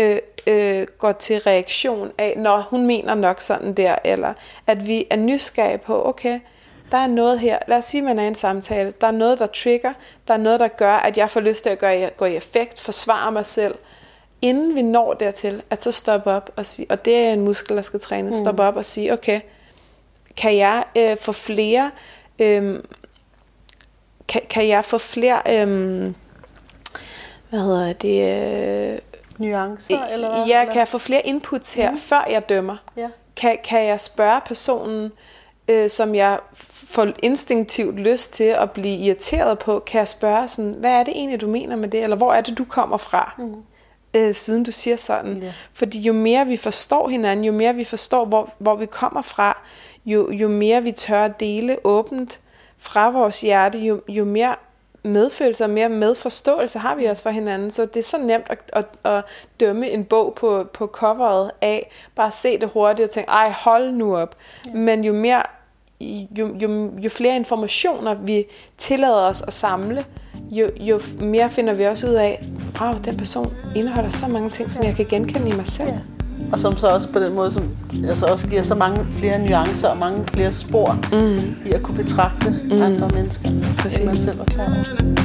øh, går til reaktion af, når hun mener nok sådan der, eller at vi er nysgerrige på, okay, der er noget her, lad os sige, at man er i en samtale, der er noget, der trigger, der er noget, der gør, at jeg får lyst til at gøre, gå i effekt, forsvare mig selv, inden vi når dertil, at så stoppe op og sige, og det er en muskel, der skal trænes, stoppe op og sige, okay, kan jeg øh, få flere, øh, kan, kan jeg få flere, øh, hvad hedder det, øh, nuancer, eller hvad? Ja, eller? kan jeg få flere inputs her, mm. før jeg dømmer? Ja. Kan, kan jeg spørge personen, øh, som jeg får instinktivt lyst til at blive irriteret på, kan jeg spørge sådan, hvad er det egentlig, du mener med det, eller hvor er det, du kommer fra, mm. øh, siden du siger sådan? Yeah. Fordi jo mere vi forstår hinanden, jo mere vi forstår, hvor, hvor vi kommer fra, jo, jo mere vi tør at dele åbent fra vores hjerte, jo, jo mere medfølelse og mere medforståelse har vi også for hinanden. Så det er så nemt at, at, at dømme en bog på, på coveret af, bare se det hurtigt og tænke, ej, hold nu op. Yeah. Men jo mere Jo, jo, jo flere informationer vi tillader os at samle, jo, jo mere finder vi også ud af, wow, den person indeholder så mange ting, som jeg kan genkende i mig selv. Ja. Og som så også på den måde, som altså også giver så mange flere nuancer og mange flere spor mm. i at kunne betragte mm. andre mennesker, Præcis. end man selv var klar over.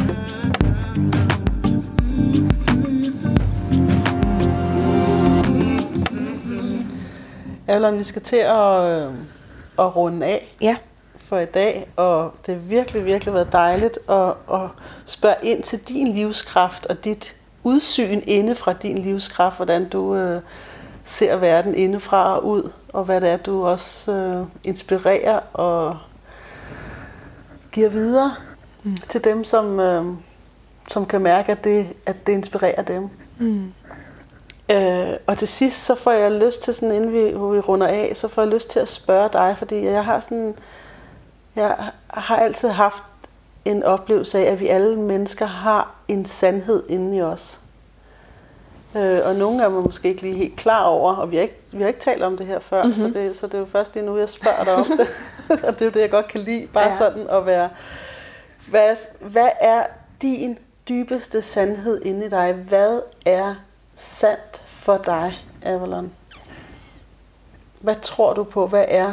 Avalon, vi skal til at at runde af ja. for i dag, og det har virkelig, virkelig været dejligt at, at spørge ind til din livskraft og dit udsyn inde fra din livskraft, hvordan du øh, ser verden indefra og ud, og hvad det er, du også øh, inspirerer og giver videre mm. til dem, som, øh, som kan mærke, at det, at det inspirerer dem. Mm. Øh, og til sidst, så får jeg lyst til, sådan, inden vi, vi runder af, så får jeg lyst til at spørge dig, fordi jeg har sådan, jeg har altid haft en oplevelse af, at vi alle mennesker har en sandhed inde i os. Øh, og nogle er man måske ikke lige helt klar over, og vi har ikke, vi har ikke talt om det her før, mm-hmm. så, det, så det er jo først lige nu, jeg spørger dig om det. Og det er jo det, jeg godt kan lide, bare ja. sådan at være, hvad, hvad er din dybeste sandhed inde i dig? Hvad er sandt for dig, Avalon? Hvad tror du på? Hvad er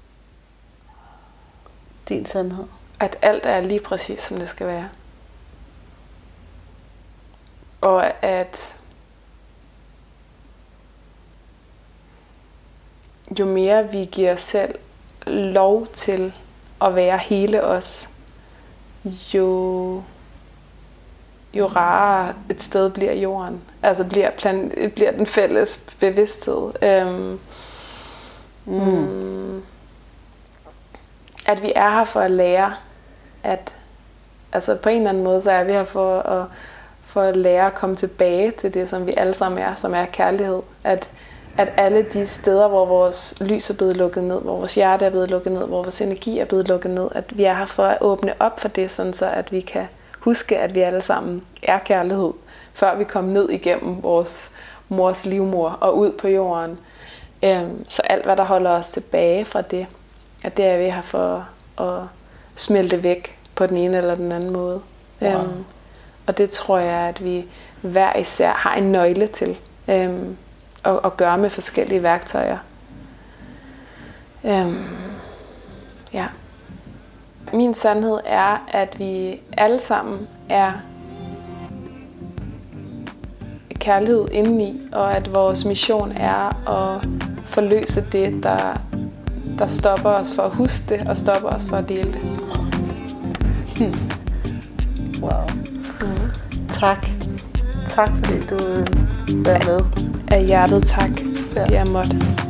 din sandhed? At alt er lige præcis, som det skal være. Og at jo mere vi giver os selv lov til at være hele os, jo jo rarere et sted bliver jorden. Altså bliver, plan, bliver den fælles bevidsthed. Øhm, mm. Mm, at vi er her for at lære, at altså på en eller anden måde, så er vi her for at, for at lære at komme tilbage til det, som vi alle sammen er, som er kærlighed. At, at alle de steder, hvor vores lys er blevet lukket ned, hvor vores hjerte er blevet lukket ned, hvor vores energi er blevet lukket ned, at vi er her for at åbne op for det, sådan så at vi kan huske, at vi alle sammen er kærlighed, før vi kom ned igennem vores mors livmor og ud på jorden. Øhm, så alt, hvad der holder os tilbage fra det, at det er vi her for at smelte væk på den ene eller den anden måde. Wow. Øhm, og det tror jeg, at vi hver især har en nøgle til øhm, at, at gøre med forskellige værktøjer. Øhm, ja. Min sandhed er, at vi alle sammen er kærlighed indeni, og at vores mission er at forløse det, der, der stopper os for at huske det, og stopper os for at dele det. Wow. Mm. Tak. Tak fordi du var med. Af hjertet tak, ja. jeg måtte.